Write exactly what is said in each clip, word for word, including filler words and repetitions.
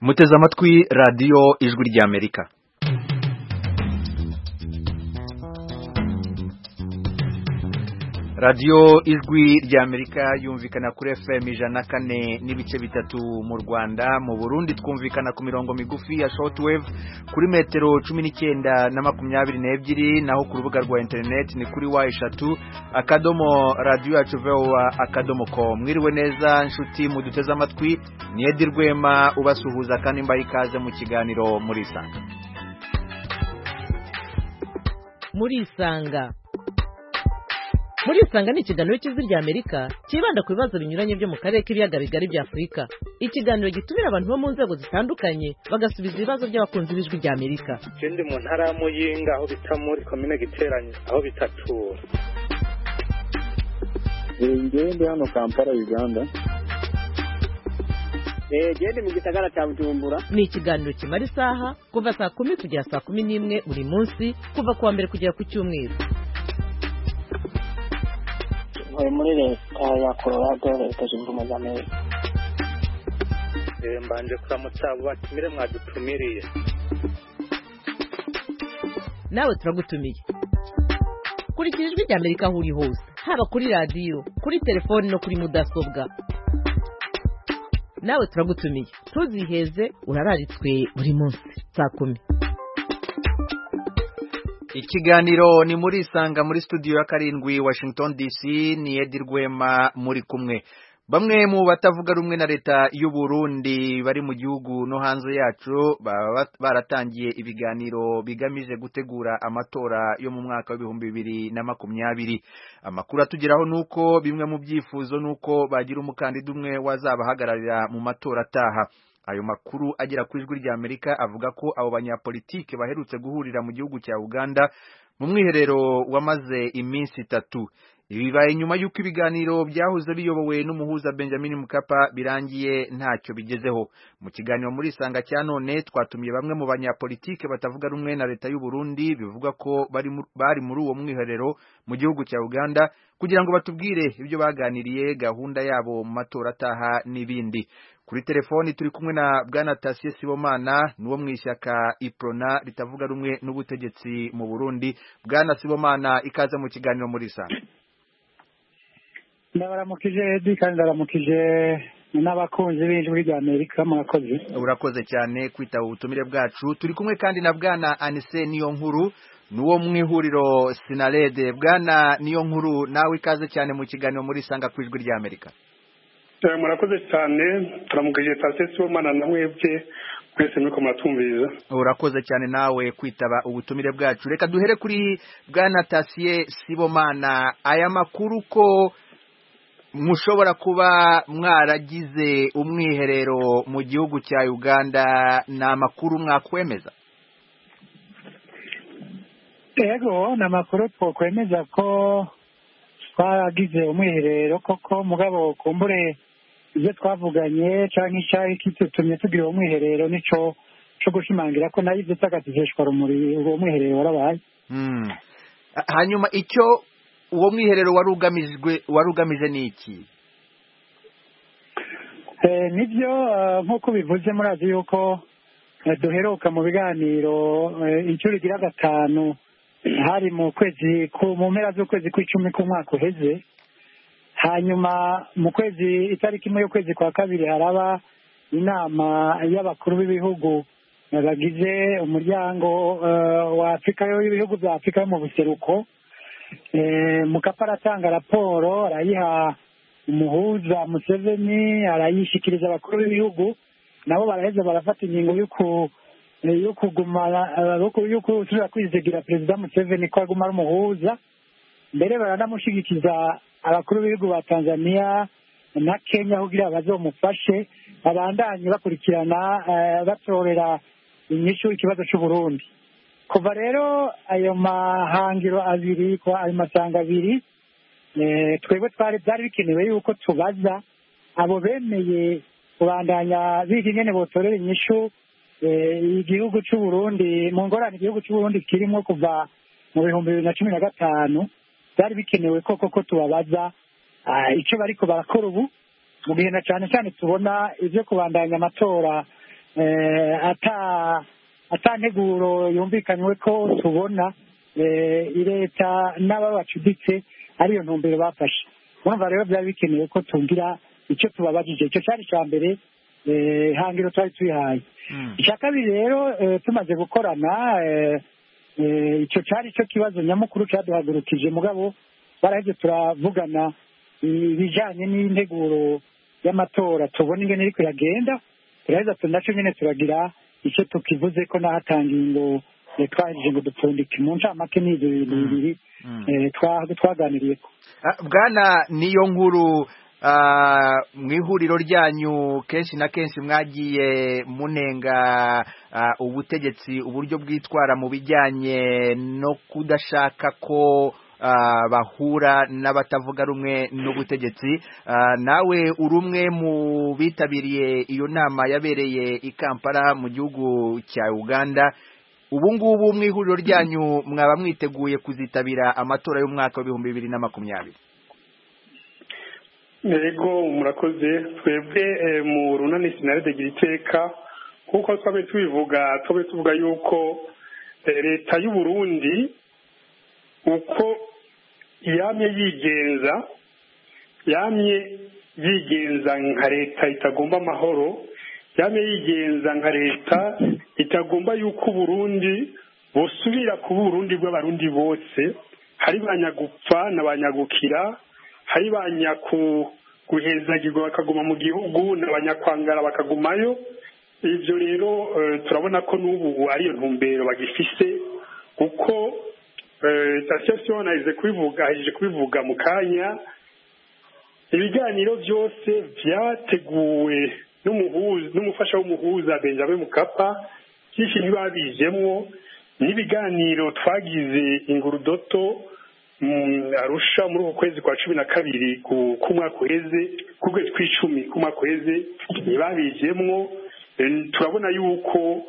muteze amatwi radiyo ijwi ry'Amerika. radiyo ijwi ry'Amerika yumvikana kuri F M ijana na kane n'ibice bitatu mu Rwanda, mu Burundi twumvikana ku mirongo migufi ya shortwave kuri metero cumi n'icyenda na makumyabiri n'ebyiri, naho ku rubuga rwa internet ni kuri wa eshatu akadomo radio yacu voa akadomo com. Mwiriwe neza nshuti muduteze amatwi, ni Edi Rwema ubasuhuza kandi mbaye ikaze mu kiganiro muri Isanga. Muri Isanga Muri Isanga ni ikiganiro cy'ijwi ry'Amerika kibanda ku bibazo binyuranye byo mu karere k'ibiyaga bigari bya Afurika. Ikiganiro gitumira abantu bo mu nzego zitandukanye bagasubiza ibibazo by'abakunzi b'ijwi ry'Amerika. Ndi mu ntara ya Muyinga aho bita muri komine Giteranye aho bitatura. Ngende hano Kampala Uganda. Eh gende mu gisagara cya Bujumbura. Ni ikiganiro kimara isaha kuva saa kumi kugera saa kumi n'imwe buri munsi kuva kuwa mbere kugera ku cyumweru. Muri leta ya Colorado leta zunze ubumwe za Amerika. Eh mbanje kuramutsa batumire mwadutumiriye. Nawe turagutumiye. Kurikira ijwi ry'Amerika aho uri hose, haba kuri radio, kuri telefone no kuri mudasobwa. Nawe turagutumiye. Tuziheze urararitswe buri munsi saa kumi. Ikiganiro ni muri Isanga muri studio ya karindwi Washington D C, ni Edi Rwema muri kumwe. Bamwe mu batavuga rumwe na leta y'u Burundi bari mu gihugu no hanze yacu baratangiye ibiganiro bigamije gutegura amatora yo mu mwaka w'ibihumbi bibiri na makumyabiri. Amakuru atugeraho nuko bimwe mu byifuzo nuko bagira umukandida umwe wazabahagararira mu matora ataha. Ayo makuru agera ku ijwi ry'Amerika avuga ko abo banyapolitike baherutse guhurira mu gihugu cya Uganda mu mwiherero wamaze iminsi itatu. Ibi bibaye nyuma y'uko ibiganiro byahuze biyobowe n'umuhuza Benjamin Mkapa birangiye ntacyo bigezeho. Mu kiganiro muri Isanga cya none twatumiye bamwe mu banyapolitike batavuga rumwe na leta y'u Burundi bivuga ko bari bari muri uwo mwiherero mu gihugu cya Uganda kugira ngo batubwire ibyo baganiriye, gahunda yabo mu matora ataha n'ibindi. Kuri telefoni turi kumwe na Bwana Tasie Sibomana nuwo mwishyaka Iprona ritavuga rumwe n'ubutegetsi mu Burundi. Bwana Sibomana, ikaze mu kiganiro muri Isanga. Ndabaramukije Edi kandi ndaramukije n'abakunzi b'ijwi ry'Amerika mwakoze. Urakoze cyane kwitaba ubutumire bwacu. Turi kumwe kandi na Bwana Anise Niyonkuru nuwo mwihuriro Sinarede. Bwana Niyonkuru, nawe ikaze cyane mu kiganiro muri Isanga ku ijwi ry'Amerika. Murakoze cyane, turamugije Tasie Sibomana na mwebwe kwese muri komatumviza. Urakoze cyane nawe kwitaba ubutumire bwacu. Reka duhere kuri Bwana Tasie Sibomana. Aya makuru ko mushobora kuba mwaragize umwiherero mu gihugu cya Uganda na makuru mwakwemeza? Yego, na makuru twokwemeza ko twaragize umwiherero koko, mugabo kumbure ibyo twavuganye canke icyayi kitutumye tugira umwiherero nico cyo gushimangira ko nayo ibyo tagatisheshwa rumuri uwo mwiherero warabaye. Mm. Hanyuma icyo uwo mwiherero warugamijwe warugamije niki? Eh nibyo nkuko bivuze murazi yuko duheruka mu biganiro incuro igira gatanu hari mu kwezi ku mu mpera z'ukwezi kw'icumi k'umwaka uheze. Hanyuma mu kwezi itariki imwe y'ukwezi kwa kabiri haraba inama y'abakuru b'ibihugu bagize umuryango wa Afrika y'ibihugu bya Afrika yo mu buseruko. Eh Mukapa aratanga raporo arayiha umuhuza Museveni, arayishikiriza abakuru b'ibihugu, nabo baraheza barafata ingingo y'uko yo kugumana y'uko usubira kwizigira Perezida Museveni ko aguma ari umuhuza. Mbere baranamushigikiza abakuru b'ibihugu ba Tanzania na Kenya kugira bazomufashe babandanye bakurikirana batorera inyishu ikibazo cy'u Burundi. Kuva rero ayo mahangiro abiri kwa ayo masanga abiri eh twebwe twari byari bikenewe yuko tubaza abo bemeye kubandanya biga ingene botorera inyishu igihugu cy'u Burundi mu ngorane igihugu cy'u Burundi kirimo kuva mu bihumbi bibiri na cumi na gatanu. Byari bikenewe koko ko tubabaza icyo bariko barakora ubu mu gihe na cyane cyane tubona ibyo kubandanya amatora ata nteguro yumvikanywe ko tubona leta n'ababacuditse ariyo ntumbero bafashe. Urumva rero byari bikenewe ko tugira icyo tubabajije. Icyo cyari icya mbere hangiro twari tuyihaye. Icya kabiri rero tumaze gukorana icyo cyari cyo kibazo nyamukuru cyaduhagurukije mugabo baraheze turavugana ibijyanye n'integuro y'amatora tubona ingene ariko yagenda turaheza tunacyo nyine turagira icyo tukivuze ko nahatangiye ngo twahejeje ngo dupfundike mu ncamake n'ibyo bintu bibiri twaganiriye ko bwana niyo nkuru mu ihuriro ryanyu kenshi na kenshi mwagiye munenga ubutegetsi uburyo bwitwara mu bijyanye no kudashaka ko bahura n'abatavuga rumwe n'ubutegetsi. Nawe uri umwe mu bitabiriye iyo nama yabereye i Kampala mu gihugu cya Uganda. Ubu ngubu mu ihuriro ryanyu mwaba mwiteguye kuzitabira amatora y'umwaka w'ibihumbi bibiri na makumyabiri? Yego murakoze. Twebwe mu runani sinarede gira iteka kuko twabe tubivuga twabe tuvuga yuko leta y'u Burundi uko yamye yigenza yamye yigenza nka leta itagomba amahoro, yamye yigenza nka leta itagomba yuko Burundi busubira ku Burundi bw'abarundi bose, hari banyagupfa n'abanyagukira, hari banyaku guhezagirwa bakaguma mu gihugu n'abanyakwangara bakagumayo. Ivyo rero turabona ko n'ubu ariyo ntumbero bagifise kuko station naje kubivuga haje kubivuga mu kanya. Ibiganiro byose byateguwe n'umuhuza n'umufasha w'umuhuza Benjamin Mkapa kishi nibabijemwo n'ibiganiro twagize Ingurudoto Arusha muri uko kwezi kwa cumi na kabiri ku mwaka uheze ku kwezi kw'icumi ku mwaka uheze nibabijemwo. Turabona yuko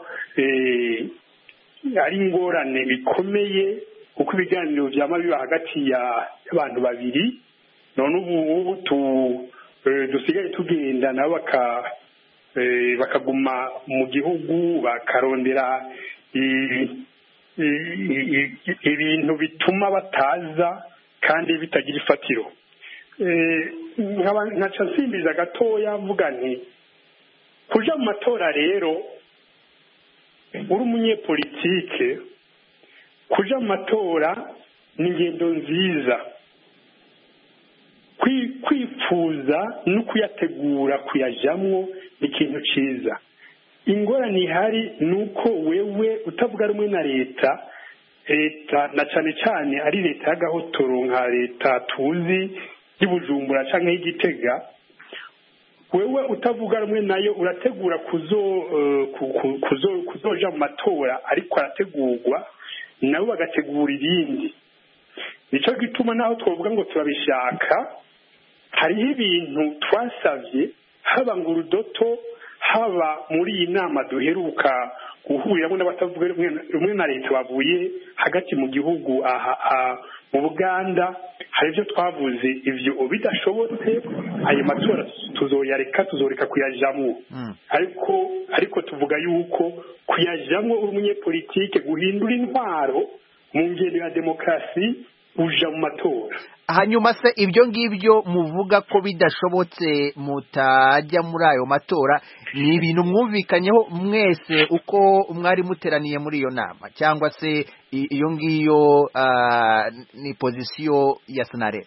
ari ingorane bikomeye kuko ibiganiro byama biba hagati y'abantu babiri, none ubu tu dusigaye tugenda nabo baka bakaguma mu gihugu bakarondera ibintu bituma bataza kandi bitagira ifatiro. Nkaca nsimbiza gatoya mvuga nti kuja mu matora rero uri umunyepolitike, kuja mu matora ni ingendo nziza, kwifuza no kuyategura kuyajamwo ikintu ciza. Ingorane ihari nuko wewe utavuga rumwe na leta leta na cyane cyane ari leta y'agahotoro nka leta tuzi y'Ibujumbura canke y'Igitega, wewe utavuga rumwe nayo urategura kuzo uh, kuzo kuzoja mu matora ariko arategurwa nabo bagategura ibindi. Nico gituma naho twovuga ngo turabishaka, hariho ibintu twasavye haba Ngurudoto haba muri iyi nama duheruka guhuriramo n'abatavuga rumwe na leta bavuye hagati mu gihugu aha mu Buganda. Hari ibyo twavuze, ivyo bidashobotse ayo matora tuzoyareka tuzoreka kuyajamwo. mm. ariko ariko tuvuga yuko kuyajamwo uri umunyepolitike guhindura intwaro mu ngendo ya demokrasi uja mu matora. Hanyuma se ibyo ngibyo muvuga ko bidashobotse mutajya muri ayo matora, ni ibintu mwumvikanyeho mwese uko mwari muteraniye muri iyo nama, cyangwa se iyo ngiyo uh, ni pozisiyo ya Senare?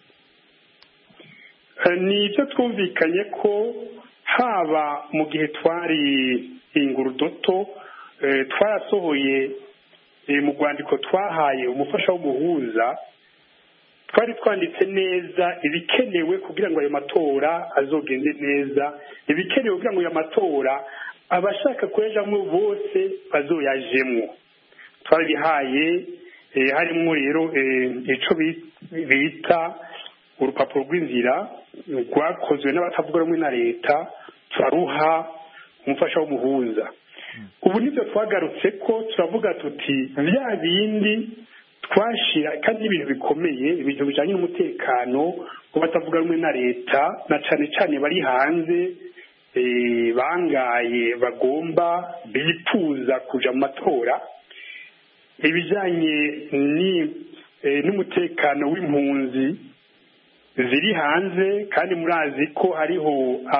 Ni ibyo twumvikanye ko haba mu gihe twari Ingurudoto eh, twarasohoye eh, mu rwandiko twahaye umufasha w'umuhuza, twari twanditse neza ibikenewe kugira ngo ayo matora azogende neza, ibikenewe kugira ngo ayo matora abashaka kuyajamwo bose bazoyajemwo. Twarabihaye eh, harimo rero ico bita urupapuro rw'inzira rwakozwe n'abatavuga rumwe na leta, turaruha umufasha w'umuhuza. Ubu nibyo twagarutse ko turavuga tuti bya bindi twashira kandi ibintu bikomeye, ibintu bijanye n'umutekano ku batavuga rumwe na leta na cane cane bari hanze bangaye bagomba bifuza kuja mu matora ibijanye n'umutekano w'impunzi ziri hanze kandi murazi ko hariho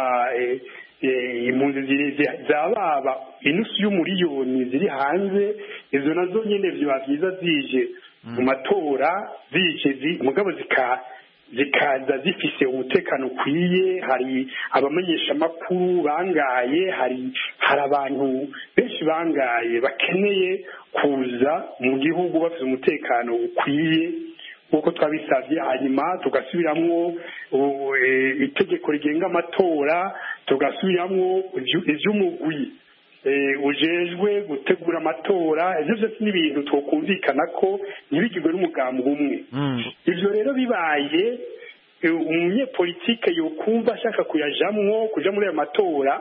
impunzi zababa inusu y'umuriyoni ziri hanze izo nazo nyene vyoba vyiza zije mu matora zije mugabo zika zikaza zifise umutekano ukwiye hari abamenyesha makuru bangaye hari hari abantu benshi bangaye bakeneye kuza mu gihugu bafite umutekano ukwiye uko twabisavye hanyuma tugasubiramwo itegeko rigenga amatora tugasubiramwo ivy'umugwi ujejwe gutegura amatora ivyo vyose ni ibintu twokumvikana ko ntibigirwe n'umugambi umwe ivyo rero bibaye umunyepolitike yokumva ashaka kuyajamwo kuja muri ayo matora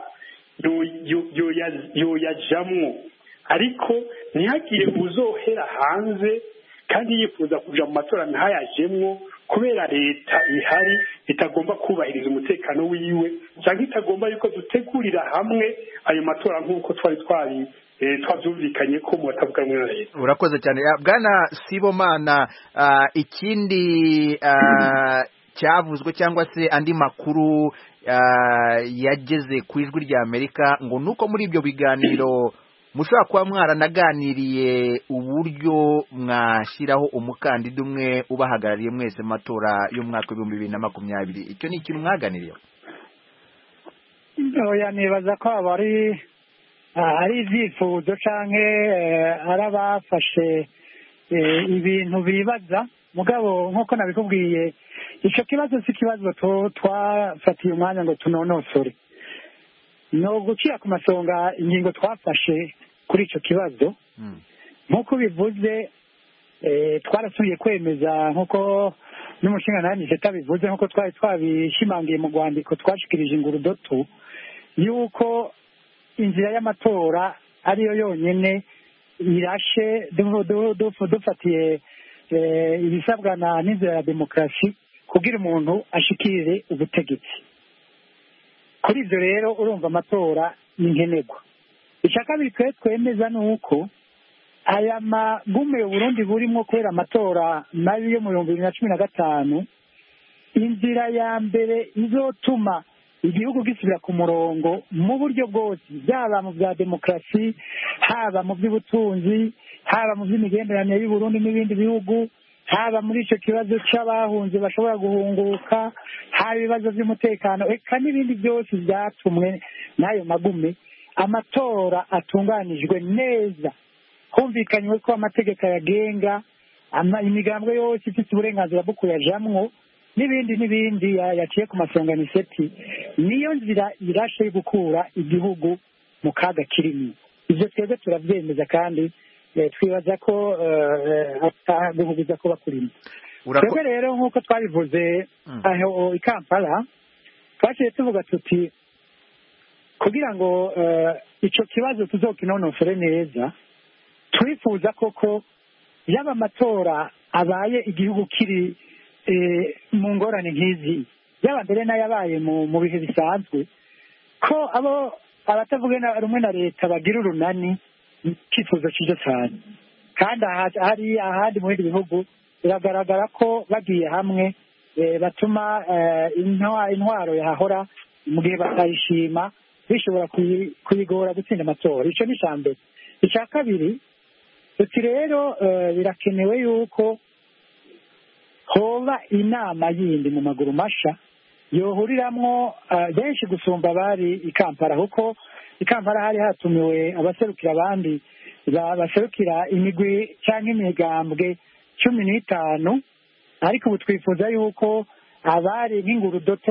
yoyajamwo ariko ntihagire uzohera hanze kandi yifuza kuja mu matora ntayajemwo kubera leta ihari itagomba kubahiriza umutekano wiwe cyangwa itagomba yuko dutegurira hamwe ayo matora nk'uko twari twari twabyumvikanye ko mu batavuga rumwe na leta. Urakoze cyane bwana Sibomana. Ikindi cyavuzwe cyangwa se andi makuru yageze ku ijwi rya Amerika ngo nuko muri ibyo biganiro mushobora kuba mwaranaganiriye uburyo mwashyiraho umukandida umwe ubahagarariye mwese mu matora y'umwaka w'ibihumbi bibiri na makumyabiri. Icyo ni ikintu mwaganiriye? Oya, nibaza ko aba ari ari ibyifuzo canke ari abafashe ibintu bibaza mugabo nk'uko nabikubwiye icyo kibazo si ikibazo twafatiye umwanya ngo tunonosore, no gucira ku masonga ingingo twafashe kuri icyo kibazo. Nk'uko bivuze twarasubiye kwemeza nk'uko n'umushinganani tabivuze nk'uko twari twabishimangiye mu rwandiko twashikirije ingurudoto yuko inzira y'amatora ariyo yonyine irashe dufatiye ibisabwa n'inzira ya demokarasi kugira umuntu ashikirire ubutegetsi. Kuri ibyo rero urumva amatora ni nkenerwa. Icya kabiri twe twemeza ni uko aya magume Burundi burimo kubera amatora mabi yo mu bihumbi bibiri na cumi na gatanu, inzira ya mbere izotuma igihugu gisubira ku murongo mu buryo bwose, byaba mu bya demokarasi, haba mu by'ubutunzi, haba mu by'imigenderanire y'u Burundi n'ibindi bihugu, haba muri icyo kibazo cy'abahunze bashobora guhunguka, haba ibibazo by'umutekano, eka n'ibindi byose byatumwe n'ayo magume. Amatora atunganijwe neza, humvikanywe ko amategeko yagenga imigambwe yose ifite uburenganzira bwo kuyajamwo n'ibindi n'ibindi yaciye ku masonganiseti, niyo nzira irashe yo gukura igihugu mu kaga kirimo. Ibyo twebwe turabyemeza kandi twibaza ko guhuguza kuba kurimo. Twebwe rero nk'uko twabivuze aho i Kampala twaciye tuvuga tuti kugira ngo icyo kibazo tuzokinonosore neza, twifuza koko yaba amatora abaye igihugu kiri mu ngorane nk'izi, yaba mbere n'ayabaye mu bihe bisanzwe, ko abo abatavuga rumwe na leta bagira urunani, icyifuzo cyiza cyane. Kandi hari ahandi mu bindi bihugu biragaragara ko bagiye hamwe batuma intwaro yahahora mu gihe batayishima bishobora kuyigora gutsinda amatora. Icyo ni icya mbere. Icya kabiri, uti rero birakenewe yuko hoba inama yindi mu maguru masha yohuriramwo benshi gusumba abari i Kampala, kuko i Kampala hari hatumiwe abaserukira abandi baserukira imigwi cyangwa imigambwe cumi n'itanu, ariko ubu twifuza yuko abari nk'ingurudoto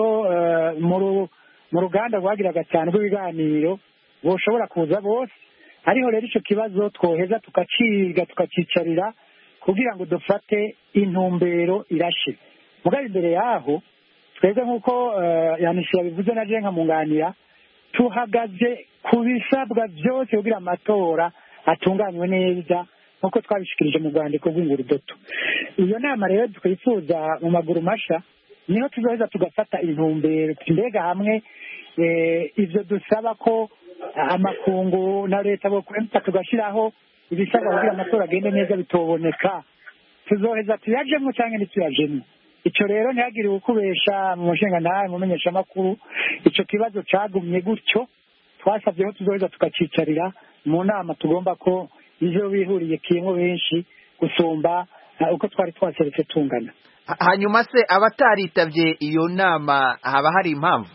mu ruganda rwagiraga cyane rw'ibiganiro boshobora kuza bose. Ariho rero icyo kibazo twoheza tukaciga tukacicarira kugira ngo dufate intumbero irashe. Mugabo imbere yaho twebwe nk'uko yanishira bivuze na je nkamunganira, tuhagaze ku bisabwa byose kugira amatora atunganywe neza nk'uko twabishikirije mu rwandiko rw'ingurudoto. Iyo nama rero twifuza mu maguru masha niho tuzoheza tugafata intumbero mbega hamwe ivyo dusaba ko amakungu na leta bokwemta tugashyiraho ibisabwa kugira amatora agende neza bitoboneka tuzoheza tuyajemwo canke ntituyajemwo ico rero ntihagire ukubesha mu mushinga nawe mumenyesha makuru ico kibazo cagumye gutyo twasabyeho tuzoheza tukacicarira mu nama tugomba ko ivyo bihuriye kimwe benshi gusumba uko twari twaseretse tungana. Hanyuma se abataritabye iyo nama haba hari impamvu?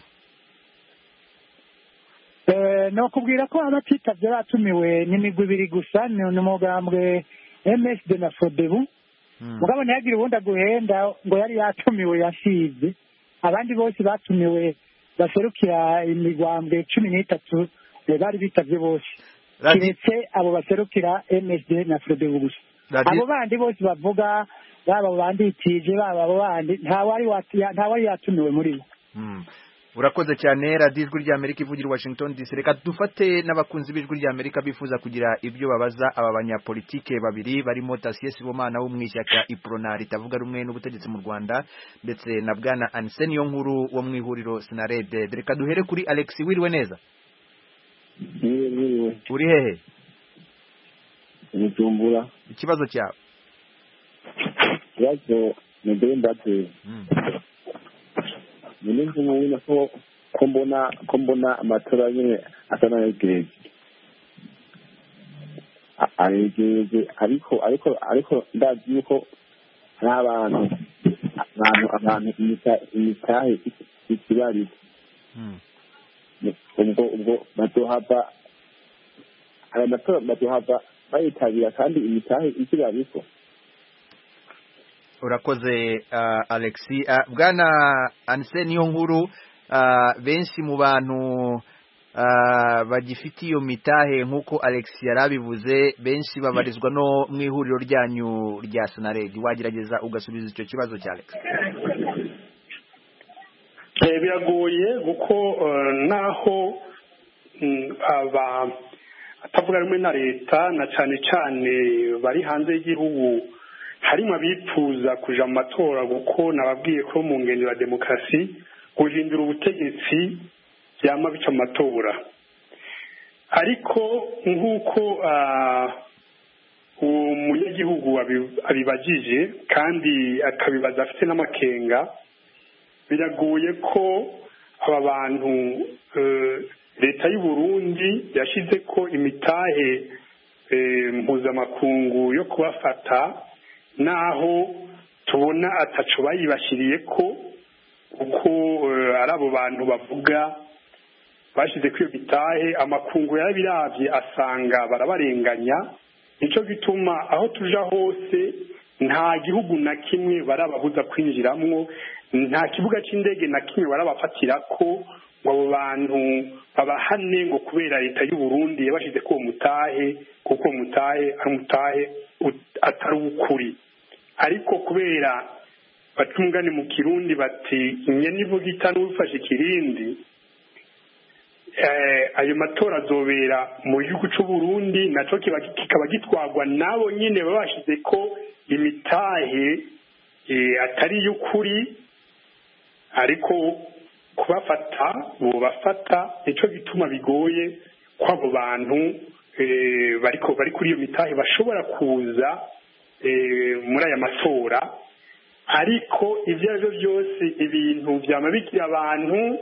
Eh no kubwira ko abatitavye batumiwe n'imigwi ibiri gusa ni umugambwe M S D na Fodebu. Mugabo ntihagire ubundi aguhenda ngo yari yatumiwe yasize abandi bose batumiwe baserukira imigambwe cumi n'itatu bari bitavye bose kiretse abo baserukira M S D na Fodebu gusa. Abo bandi bose bavuga baba banditije baba abo bandi nta wari nta wari yatumiwe muri bo. Urakoze cyane Radio Ijwi ry'Amerika ivugira Washington D C. Reka dufate n'abakunzi b'Ijwi ry'Amerika bifuza kugira ibyo babaza aba banyapolitike babiri barimo Tassier Sibomana wo mwishyaka Iprona ritavuga rumwe n'ubutegetsi mu Rwanda ndetse na bwana Anseni yo nkuru wo mu ihuriro Sinarede. Reka duhere kuri Alex wiriwe neza. Niwe uri hehe? Mutumbura. Ikibazo cyawe? Ikibazo ni ndembate. Nini nk'umuntu ko ko mbona ko mbona amatora nyine atana yegereje ayegereje ariko ariko ariko ndazi yuko n'abantu abantu abantu imitahe ikibari ubwo ubwo batohava aya matora batohava bayitabira kandi imitahe ikibari. Urakoze uh, Alexi uh, bwana Anseni yo nkuru uh, benshi mu bantu uh, bagifite iyo mitahe nkuko Alexi yarabivuze benshi babarizwa no mu ihuriro ryanyu rya Sinaredi. Wagerageza ugasubiza icyo kibazo cya Alex? Eh biragoye kuko uh, naho mm, aba atavuga rumwe na leta na cyane cyane bari hanze y'igihugu harimo abifuza kuja mu matora kuko nababwiye ko mu ngendo ya demokarasi guhindura ubutegetsi byama bica mu matora ariko nk'uko umunyagihugu abibagije kandi akabibaza afite n'amakenga biragoye ko aba bantu leta y'u Burundi yashize ko imitahe mpuzamakungu yo kubafata naho tubona ataco bayibashiriye ko uko ari abo bantu bavuga bashize kwiyo bitahe amakungu yarabiravye asanga barabarenganya nico gituma aho tuja hose nta gihugu na kimwe barababuza kwinjiramwo nta kibuga c'indege na kimwe barabafatira ko ngo abo bantu babahane ngo kubera leta y'u Burundi yabashize ko mutahe kuko mutahe ari mutahe atari ukuri ariko kubera batungane mu Kirundi bati inyeni ivuga itanu ufashe ikirindi eh ayo matora azobera mu gihugu cy'u Burundi naco kikaba gitwagwa nabo nyine babashize ko imitahe eh atari y'ukuri ariko kubafata bo bafata ico gituma bigoye kwabo bantu eh bariko bari kuri iyo mitahe bashobora kuza muri aya matora ariko ivyo byo byose ibintu byamabikira abantu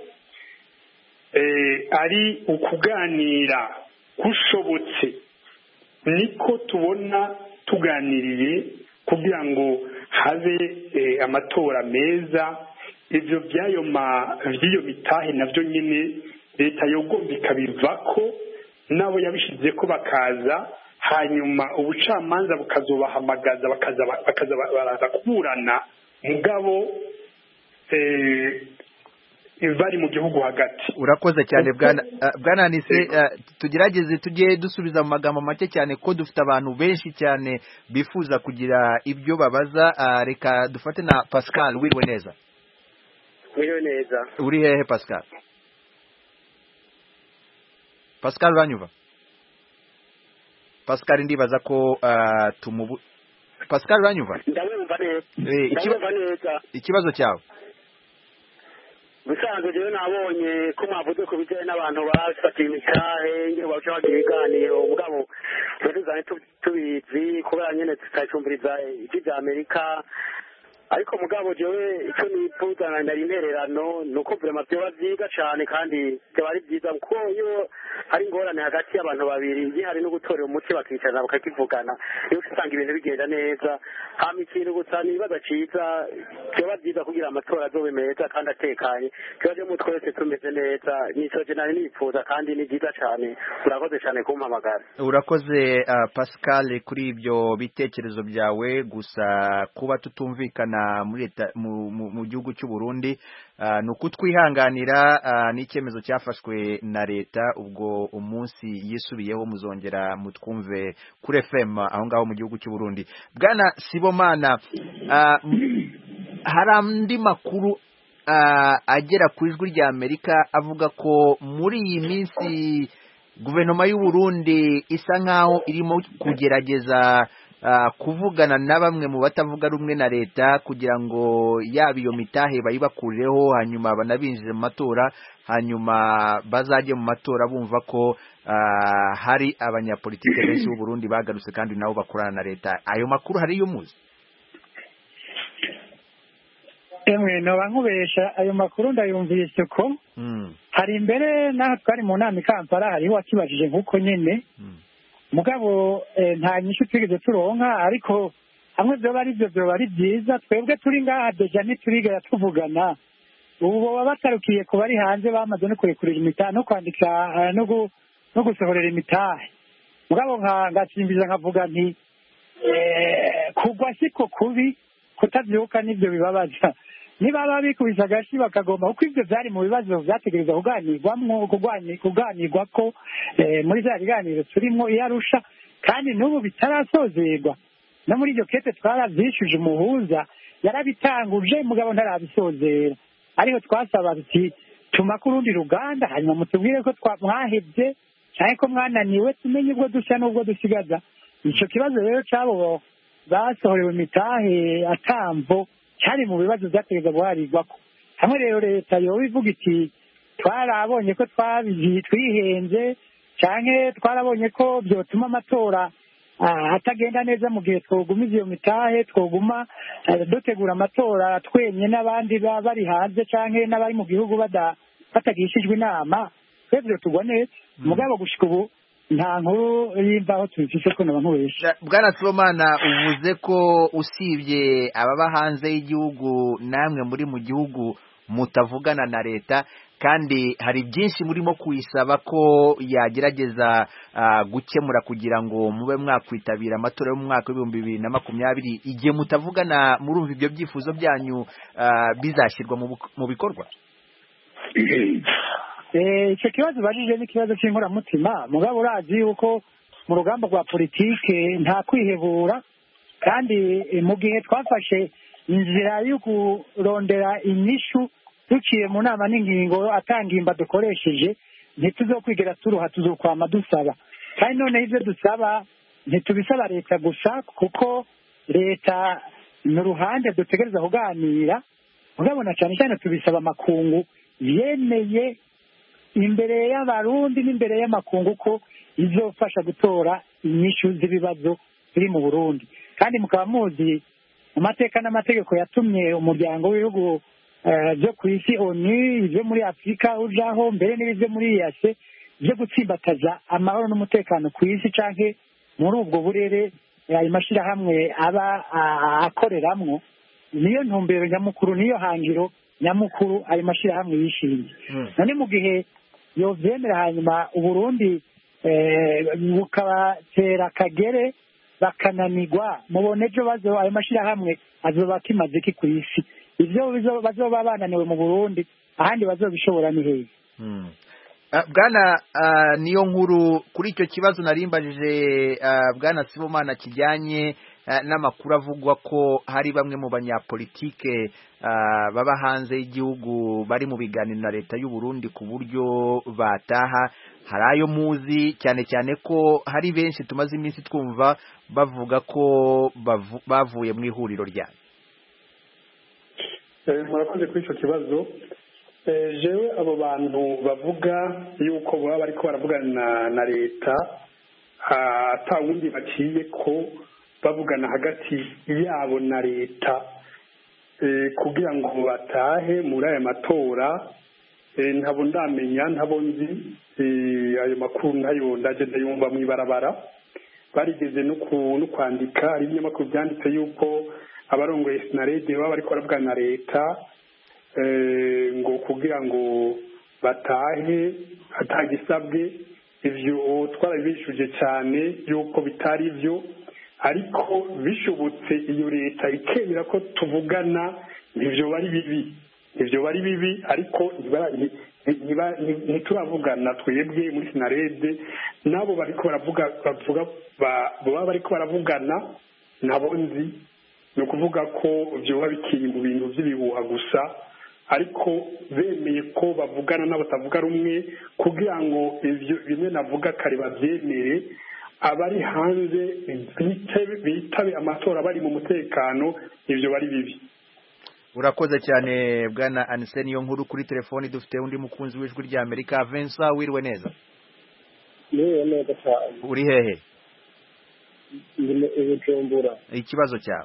ari ukuganira gushobotse niko tubona tuganiriye kugira ngo habe amatora meza ivyo byayo ma vyo bitahe navyo nyine leta yogomba ikabivako nabo yabishize ko bakaza hanyuma ubucamanza bukazobahamagaza bakaza bakaza baraza kuburana mugabo eh bari mu gihugu hagati. Urakoze cyane bwana bwana Nise tugerageze tujye dusubiza mu magambo make cyane ko dufite abantu benshi cyane bifuza kugira ibyo babaza. Reka dufate na Pascal wiriwe neza. Wiriwe neza. Uri hehe Pascal? Pascal banyuva? Pascal ndibaza ko uh, tumubu Pascal banyuva? Ndabumva neza. Eh ikibazo neza. Ikibazo cyawe? bisanzwe rero nabonye ko mwavuze ku bijyanye n'abantu bafatiye imitahe ngiro baca bagira ibiganiro mugabo tuzane tubizi kubera nyene tutacumbiriza ijwi rya Amerika ariko mugabo jewe icyo nifuza nari intererano ni uko vrema vyoba vyiza cane kandi vyoba ari vyiza kuko iyo hari ingorane hagati y'abantu babiri gihari no gutorera umuti bakicarana bakakivugana iyo usanga ibintu bigenda neza hama ikintu gusa nibaza ciza vyoba vyiza kugira amatora azobe meza kandi atekanye kibaje mu twese tumeze neza nico je nari nifuza kandi ni vyiza cane urakoze cane kumpamagara urakoze uh, Pascal kuri ibyo bitekerezo byawe gusa kuba tutumvikana muri leta mu, mu, mu gihugu cy'u Burundi uh, nuko twihanganira uh, n'icyemezo cyafashwe na leta ubwo umunsi yisubiyeho muzongera mutwumve kuri F M aho ngaho mu gihugu cy'u Burundi. Bwana Sibomana uh, hari andi makuru uh, agera ku ijwi rya Amerika avuga ko muri iyi minsi guverinoma y'u Burundi isa nkaho irimo kugerageza Uh, kuvugana na bamwe mu batavuga rumwe na leta kugira ngo yaba iyo mitahe bayibakurireho hanyuma banabinjire mu matora hanyuma bazaje mu matora bumva ko uh, hari abanyapolitike benshi b'u Burundi bagarutse kandi nabo bakorana na leta. Ayo makuru hari yo muzi? Emwe no bankubesha ayo makuru ndayumvise ko mm. hari imbere naho twari mu nama i Kampala hariho wakibajije nkuko nyene mm. mugabo nta nyishu twigeze turonka ariko hamwe byoba ari byo byoba ari byiza twebwe turi ngaha deja ntiturigera tuvugana ubu baba batarukiye ku bari hanze bamaze no kurekurira imitahe no kwandika no gusohorera imitahe mugabo ngasimbiza nkavuga nti kugwa siko kubi kutabyuka n'ibyo bibabaza niba babikubise agashi bakagomba kuko ibyo byari mu bibazo byategereza kuganirwamwo kuganirwa ko muri za biganiro turimo iyo Arusha kandi n'ubu bitarasozerwa no muri iryo kete twarabyishuje umuhuza yarabitanguje mugabo ntarabisozera ariko twasaba tuti tuma ku rundi ruganda hanyuma mutubwire ko mwahebye cyane ko mwananiwe tumenye ubwo dushya n'ubwo dusigaza icyo kibazo rero cyabo basohorewe imitahe atamvo cyari mu bibazo byategereza guharirwako hamwe rero leta yoba ivuga iti twarabonye ko twabigiye twihenze cyane twarabonye ko byotuma amatora atagenda neza mu gihe twogumiza iyo mitahe twoguma dutegura amatora twenye n'abandi bari hanze cyane n'abari mu gihugu batagishijwe inama twebwe tugwa neza mugabo gushika ubu nta nkuru y'imvaho tubifise ko nabankubesha. Bwana Sibomana uvuze ko usibye ababa hanze y'igihugu namwe muri mu gihugu mutavugana na leta kandi hari byinshi murimo kuyisaba ko yagerageza uh, gukemura kugira ngo mube mwakwitabira amatora yo mu mwaka w'ibihumbi bibiri na makumyabiri igihe mutavugana murumva ibyo byifuzo byanyu uh, bizashyirwa mu bikorwa. icyo kibazo bajije ni ikibazo cy'inkoramutima mugabo urazi yuko mu rugamba rwa politike nta kwihebura kandi mu gihe twafashe inzira yo kurondera inyishu duciye mu nama n'ingingo atangimba dukoresheje ntituzokwigera turuha tuzokwama dusaba kandi noneho ibyo dusaba ntitubisaba leta gusa kuko leta ni uruhande dutegereza kuganira mugabona cyane cyane tubisaba amakungu yemeye imbere y'abarundi n'imbere y'amakungu ko izofasha gutora inyishu z'ibibazo biri mu Burundi kandi mukaba muzi amateka n'amategeko yatumye umuryango w'ibihugu byo ku isi ONU ibyo muri Afurika ujaho mbere n'ibyo muri yase byo gutsimbataza amahoro n'umutekano ku isi canke muri ubwo burere ayo mashirahamwe aba akoreramwo niyo ntumbero nyamukuru niyo hangiro nyamukuru ayo mashirahamwe yishinze none mu gihe yovyemera hanyuma Uburundi bukabatera akagere bakananirwa mubone ejo bazo ayo mashirahamwe azoba kimaze iki ku isi ivyo bazoba bananiwe mu Burundi ahandi bazobishobora ni hehe. Bwana niyo nkuru kuri icyo kibazo narimbajije Bwana Sibomana kijyanye n'amakuru avugwa ko hari bamwe mu banyapolitike baba hanze y'igihugu bari mu biganiro na leta y'u Burundi ku buryo bataha hari ayo muzi cyane cyane ko hari benshi tumaze iminsi twumva bavuga ko bavuye mu ihuriro rya murakoze kuri icyo kibazo jewe abo bantu bavuga yuko baba bariko baravugana na leta ata wundi baciye ko bavugana hagati yabo na leta kugira ngo batahe muri aya matora ntabo ndamenya ntabo nzi ayo makuru ntayo ndaje ndayumva mw'ibarabara barigeze no kwandika hari ibinyamakuru byanditse yuko abarongoye sinarede baba bariko baravugana na leta ngo kugira ngo batahe atagisabwe ivyo twarabishuje cyane yuko bitari ivyo ariko bishobotse iyo leta ikemera ko tuvugana ivyo bari bibi ivyo bari bibi ariko ntituravugana twebwe muri sinarede nabo bariko baravuga bavuga baba bariko baravugana nabo nzi ni ukuvuga ko vyoba bikiri mu bintu vy'ibihuha gusa ariko bemeye ko bavugana n'abatavuga rumwe kugira ngo ivyo bimwe navuga kare bavyemere abari hanze bitabe amatora bari mu mutekano ivyo bari bibi. Urakoze cyane bwana Anse niyo nkuru. Kuri telefoni dufite undi mukunzi w'ijwi rya Amerika, Vincent, wirwe neza? Niwe neza cyane. Uri hehe? Ndi Bujumbura. Ikibazo cyawe?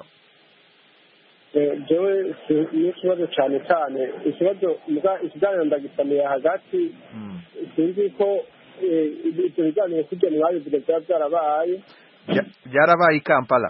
Jewe ni ikibazo cyane cyane ikibazo muga ikiganiro ndagisamiye hagati sinzi ko ibyo biganiro kujya mu babivuga byaba byarabaye byarabaye i Kampala.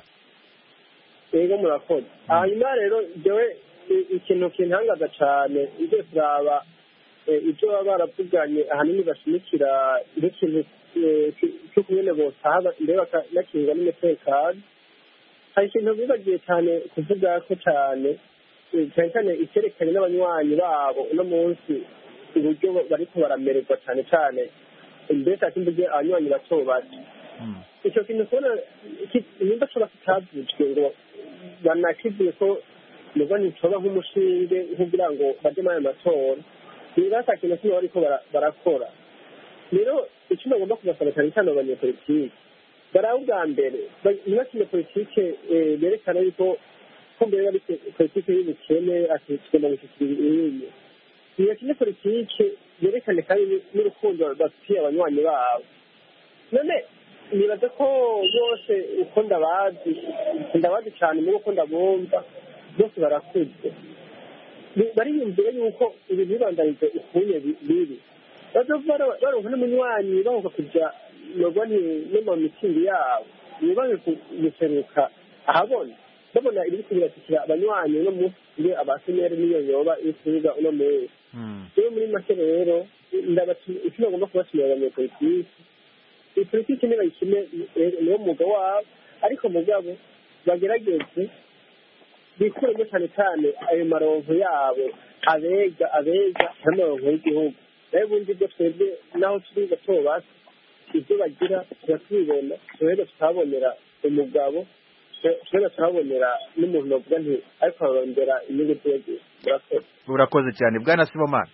Yego murakoze. Hanyuma rero jewe ikintu kintangaza cyane ibyo turaba ibyo baba baravuganye ahanini bashimikira ikintu cyo kumene botaha mbere bakanakinga n'umutekano. Hari ikintu bibagiye cyane kuvuga ko cyane cyane cyane icyerekanye n'abanywanyi babo uno munsi uburyo bariko baramererwa cyane cyane mbese ati mvuge abanywanyi bato bato icyo kintu kubona nimba coba kitavuzwe ngo banakivuye ko nubwo nticoba nk'umushinge kugira ngo baje muri ayo matora niba ata kintu kimwe bariko barakora rero icyo bagomba kubasaba cyane cyane abanyepolitiki baraho ubwa mbere ntibakine politike berekana yuko ko mbere bari politike y'ubukene ati tugomba gushyikira ibintu ntibakine politike berekane kandi n'urukundo bafitiye abanywanyi babo. None nibaza ko bose uko ndabazi ndabazi cyane mu uko ndabumva bose barakuze bariyumvira yuko ibintu bibandanije ukunye bibi baronka n'umunywanyi bahuka kuja nobwo no mu mitsingi yabo nibaze guseruka ahabona babona ibiriko biratikira abanywanyi no munsi abasenyeri niyo yoba isubiza uno munsi rero muri make rero icyo bagomba kubatumira abanyepolitiki ipolitiki nibayikine niwo mwuga wabo ariko mugabo bagerageze bikuremo cyane cyane ayo maronko yabo abega abega n'amaronko y'igihugu nayo ubundi bwo twebwe naho turi bato basi ibyo bagira tuba tubibona tuhera tuhabonera umugabo tuhera tuhabonera n'umuntu bavuga nti ariko barondera inyungu z'ebyiri. Murakoze. Urakoze cyane bwana Sibomana.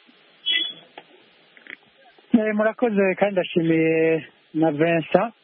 Murakoze kandi ndashimiye na Vincent.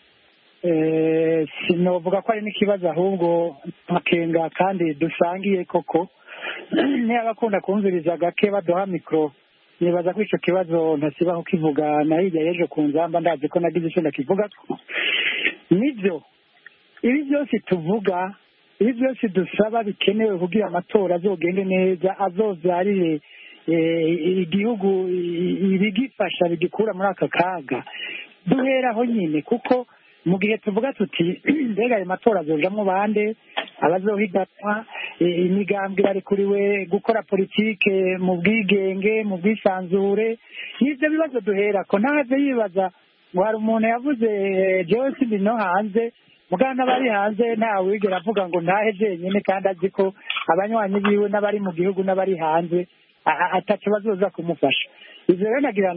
Sinovuga ko ari n'ikibazo ahubwo makenga kandi dusangiye koko niba bakunda kumviriza gake baduha mikoro nibaza ko icyo kibazo ntasibaho kivuga na hirya y'ejo ku nzamba ndazi ko nagize icyo ndakivuga nibyo ibi byose tuvuga ibi byose dusaba bikenewe kugira amatora azogende neza azobyarire igihugu ibigifasha bigikura muri aka kaga duheraho nyine kuko mu gihe tuvuga tuti mbega ayo matora azojamwo bande abazohiganwa imigambwe irarekuriwe gukora politike mu bwigenge mu bwisanzure n'ibyo bibazo duhera ko ntaze yibaza ngo hari umuntu yavuze jewe sindi no hanze mugana n'abari hanze ntawe wigera avuga ngo ntahe jenyine kandi azi ko abanywanyi biwe n'abari mu gihugu n'abari hanze ataco bazoza kumufasha. Ivyo rero nagira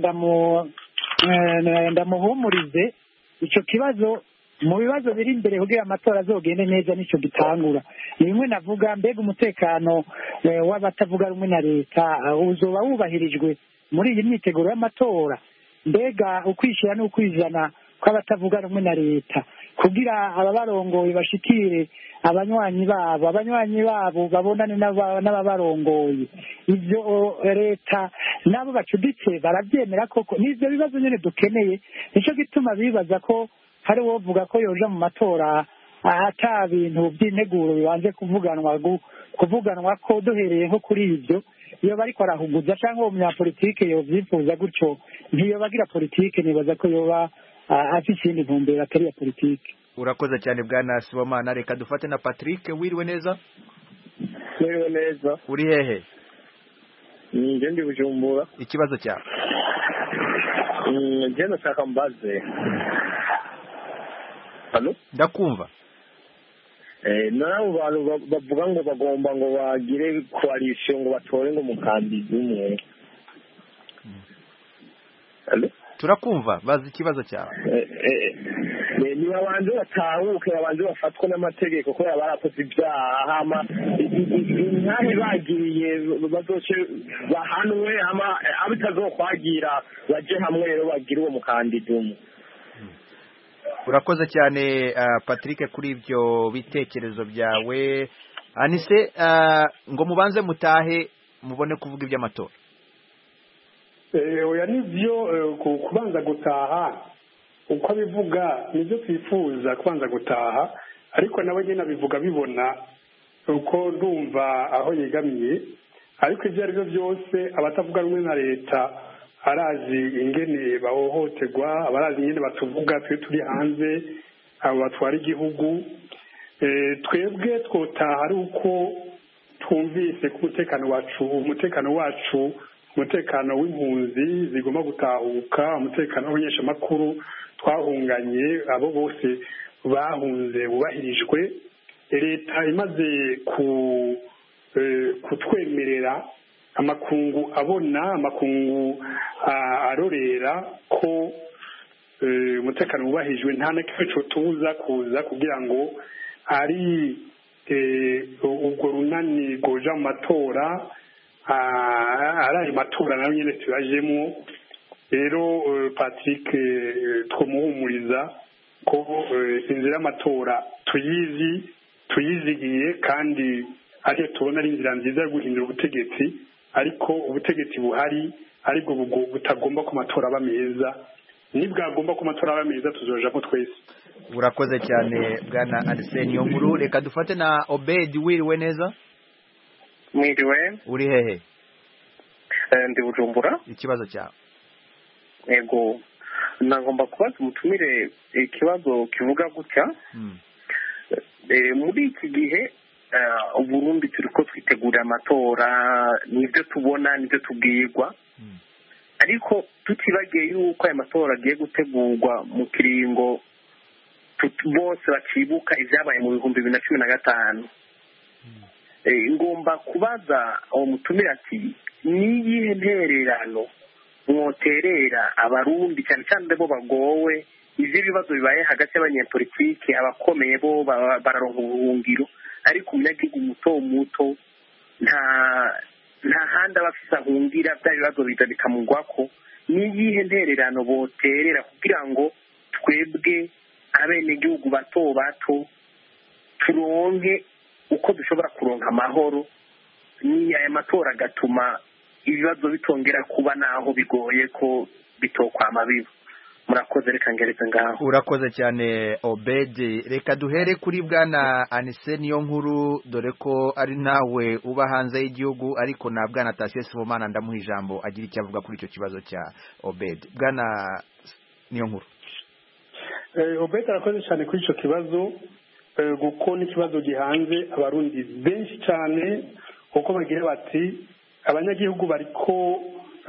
ndamuhumurize ico kibazo mu bibazo biri imbere kugira amatora azogende neza nico gitangura. Ni bimwe navuga mbega umutekano w'abatavuga rumwe na leta uzoba wubahirijwe muri iyi myiteguro y'amatora, mbega ukwishira n'ukwizana kw'abatavuga rumwe na leta kugira ababarongoye bashikire abanywanyi babo abanywanyi babo babonane n'ababarongoye. Ivyo leta n'abo bacuditse barabyemera koko n'ibyo bibazo nyine dukeneye nicyo gituma bibaza ko hari uwovuga ko yoja mu matora ata bintu by'integuro bibanje kuvuganwa kuvuganwa ko duhereye nko kuri ibyo iyo bariko arahuguza cyangwa uwo munyapolitike yovyifuza gutyo ntiyo bagira politike nibaza ko yoba afite iyindi ntumbero atari ya politike. Urakoze cyane bwana Sibomana, reka dufate na Patrick. Wiriwe neza? Wiriwe neza. Uri hehe? Nje ndi Bujumbura. Ikibazo cyawe? Nje nashaka mbaze. Halo? Ndakumva. Eh nabo bantu bavuga ngo bagomba ngo bagire coalition ngo batore ngo mukandida umwe. Halo? Turakumva, bazi ikibazo cyawe. Eh eh ni abantu batahuke abantu bafatwa n'amategeko ko yabarakoze ibyaha hama intahe bagiriye bazoce bahanwe hama abitazokwagira baje hamwe rero bagira uwo mukandida umwe. Urakoze cyane uh, Patrick kuri ibyo bitekerezo byawe. Anise uh, ngo mubanze mutahe mubone kuvuga iby'amatora. Eh oya nivyo uh, kubanza gutaha uko bivuga nivyo twifuza kubanza gutaha ariko nawe nyine bivuga bibona uko ndumva aho yegamiye ariko ivyo ari byo byose abatavuga rumwe na leta arazi ingene bahohoterwa abarazi ingene batuvuga twe turi hanze abo batwara igihugu eh twebwe twotaha ari uko twumvise ku mutekano wacu umutekano wacu umutekano w'impunzi zigomba gutahuka umutekano w'abanyesha makuru twahunganye abo bose bahunze bubahirijwe leta imaze ku kutwemerera amakungu abona amakungu arorera ko umutekano wubahijwe nta na kimwe cyo tuza kuza kugira ngo ari ubwo runani goja mu matora ari matora nayo nyine tubajemo rero Patrick twomuhumuriza ko inzira y'amatora tuyizi tuyizigiye kandi ariyo tubona ari inzira nziza yo guhindura ubutegetsi ariko ubutegetsi buhari ariko butagomba ku matora aba meza nibwagomba ku matora aba meza tuzojamo twese. Urakoze cyane bwana Arsene Yonkuru. Reka dufate na Obed. Wiriwe neza? Mwiriwe. Uri hehe? Ndi Bujumbura. Ikibazo cyawe? Ego nagomba kubaza umutumire ikibazo kivuga gutya. Mm. E, muri iki gihe uh, Burundi turiko twitegura amatora nivyo tubona nivyo tubwirwa. Mm. Ariko tutibagiye yuko aya matora agiye gutegurwa mu kiringo bose bacibuka ivyabaye mu bihumbi bibiri na cumi na gatanu. Mm. E, ngomba kubaza uwo mutumire ati niyihe ntererano mwoterera abarundi cyane cyane bo bagowe ivyo bibazo bibaye hagati y'abanyepolitike abakomeye bo bararonka ubuhungiro ariko umunyagihugu muto muto nta nta handi abafise ahungira bya bibazo biza bikamugwako niyihe ntererano boterera kugira ngo twebwe abenegihugu bato bato turonke uko dushobora kuronka amahoro ni aya matora agatuma ibibazo bitongera kuba naho bigoye ko bitokwama biba. Murakoze reka ngeretse ngaho. Urakoze cyane Obed. Reka duhere kuri bwana Arsene Yonkuru dore ko ari nawe uba hanze y'igihugu ariko na bwana Tasie Sibomana ndamuha ijambo agira icyo avuga kuri icyo kibazo cya Obed. Bwana Yonkuru. Eh Obed arakoze cyane kuri icyo kibazo guko ni kibazo gihanze abarundi benshi cyane uko bagira bati abanyagihugu bariko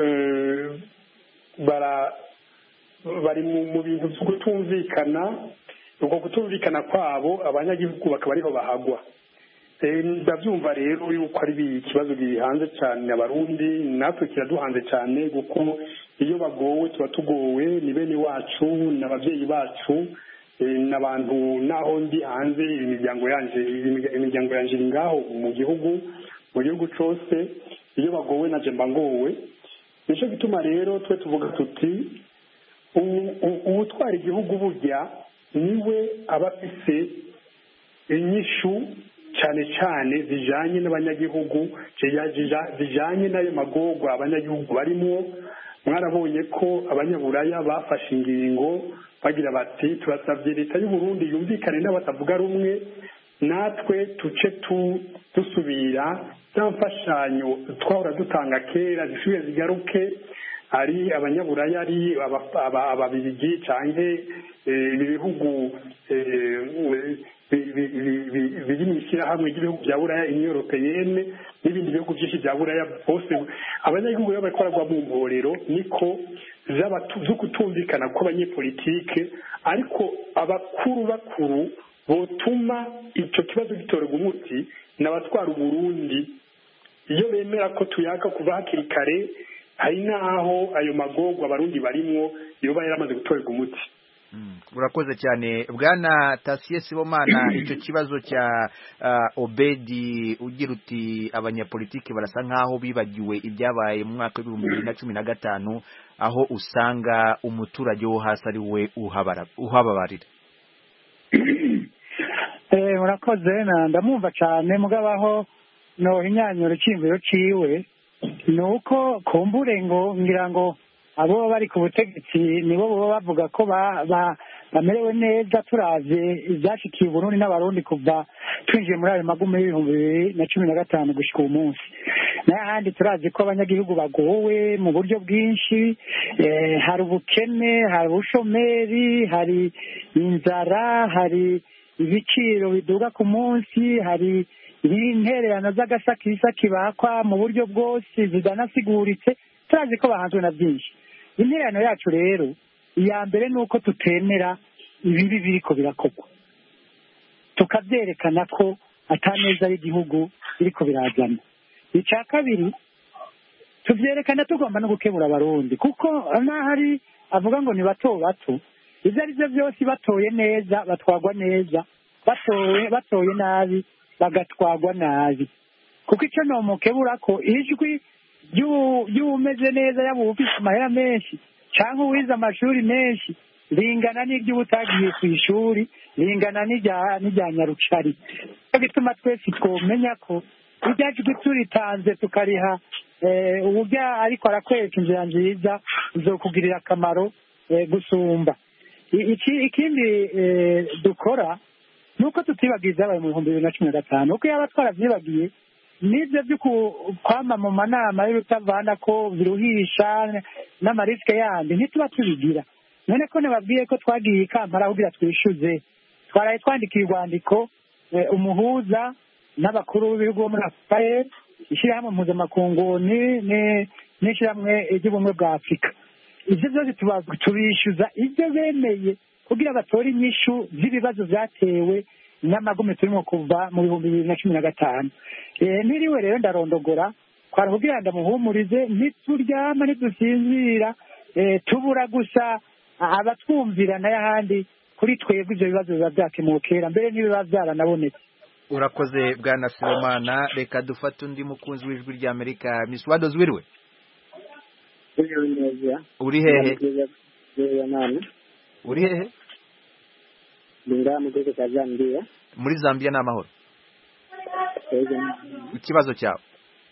bara bari mu bintu byo kutumvikana uko kutumvikana kwabo abanyagihugu bakaba ariho bahagwa. Ndabyumva rero yuko ari ikibazo gihanze cyane abarundi natwe kiraduhanze cyane kuko iyo bagowe tuba tugowe ni bene wacu n'ababyeyi bacu n'abantu naho ndi hanze imiryango yanje imiryango yanje ngaho mu gihugu mu gihugu cyose iyo bagowe na jemba ngowe nico gituma rero twe tuvuga tuti ubutwara igihugu burya niwe abafise inyishu cyane cyane zijanye n'abanyagihugu zijanye n'ayo magorwa abanyagihugu barimo. Mwarabonye ko abanyaburaya bafashe ingingo bagira bati turasabye leta y'u Burundi yumvikane n'abatavuga rumwe natwe tuce dusubira za mfashanyo twahora dutanga kera zisubire zigaruke, ari abanyaburaya ari ababirigi canke ibihugu biri mu ishyirahamwe ry'ibihugu bya buraya Union Européenne n'ibindi bihugu byinshi bya buraya bose. Abanyagihugu rero bariko baragwa mu mporero niko zo kutumvikana kw'abanyepolitike, ariko abakuru bakuru botuma icyo kibazo gitorerwa umuti n'abatwara Uburundi. Iyo bemera ko tuyaka kuva hakiri kare, hari n'aho ayo magorwa abarundi barimwo yoba yaramaze gutorerwa umuti. Urakoze cyane Bwana Tasiye Sibomana. Icyo kibazo cya uh, Obedi ugira uti abanyapolitiki barasa nkaho bibagiwe ibyabaye mu mwaka w'ibihumbi bibiri na cumi na gatanu, aho usanga umuturage wo hasi ari we uhababarira. Eh murakoze na ndamumva cyane mugabaho no hinyanyura cyimviro ciwe nuko kumbure ngo ngira ngo abo bari ku butegetsi nibo bo bavuga ko bamerewe neza turavye ivyashikiye Burundi n'abarundi kuva twinjiye muri ayo magume y'ibihumbi bibiri na cumi na gatanu gushika uyu munsi. N'ahandi turazi ko abanyagihugu bagowe mu buryo bwinshi, hari ubukene, hari ubushomeri, hari inzara, hari ibiciro biduga ku munsi, hari intererano z'agasakisaki bakwa mu buryo bwose zidanasiguritse. Turazi ko bahanzwe na byinshi. Intererano yacu rero iya mbere nuko tutemera ibibi biriko birakorwa, tukavyerekana ko ataneza y'igihugu biriko birazana. Icya kabiri tuvyerekana tugomba no gukebura abarundi, kuko nahari avuga ngo ni bato bato, ivyo ari byo byose batoye neza batwagwa neza, batoye batoye nabi bagatwagwa nabi. Kuko icyo no mukebura ko ijwi y'umeze neza yaba ufite amahera menshi cyangwa uwize amashuri menshi ringana n'iryo utagiye ku ishuri, ringana n'ijya nyarucari. Cyo gituma twese twomenya ko ibyacu turitanze tukariha uburyo ariko arakwereka inzira nziza izokugirira akamaro gusumba. Ikindi dukora nuko tutibagiza ibyabaye mu bihumbi bibiri na cumi na gatanu, uko yaba twaravyibagiye nibyo byo kwama mu manama y'urutavana ko biruhisha n'amarisike yandi ntituba tubigira. None ko nababwiye ko twagiye Kampala kugira twishyuze, twaraye twandikiye urwandiko umuhuza n'abakuru b'ibihugu bo muri Afurika, ishyirahamwe mpuzamakungu n'ishyirahamwe ry'ubumwe bwa Afurika. Ibyo byose tubishyuza ibyo bemeye kugira batore inyishu z'ibibazo byatewe n'amagume turimo kuva mu bihumbi bibiri na cumi na gatanu. Niriwe rero ndarondogora kwara kugira ndamuhumurize, ntituryama ntidusinzira, tubura gusa abatwumvira n'ayahandi kuri twebwe ibyo bibazo biba byakemuwe kera mbere n'ibiba byaranabonetse. Urakoze Bwana Sibomana. Reka dufate undi mukunzi w'ijwi rya Amerika. Miss Wadoz wiriwe? Uri hehe? Uri hehe? Ndinga mu gihugu cya Zambia. Muri Zambia ni amahoro? Ikibazo cyawe?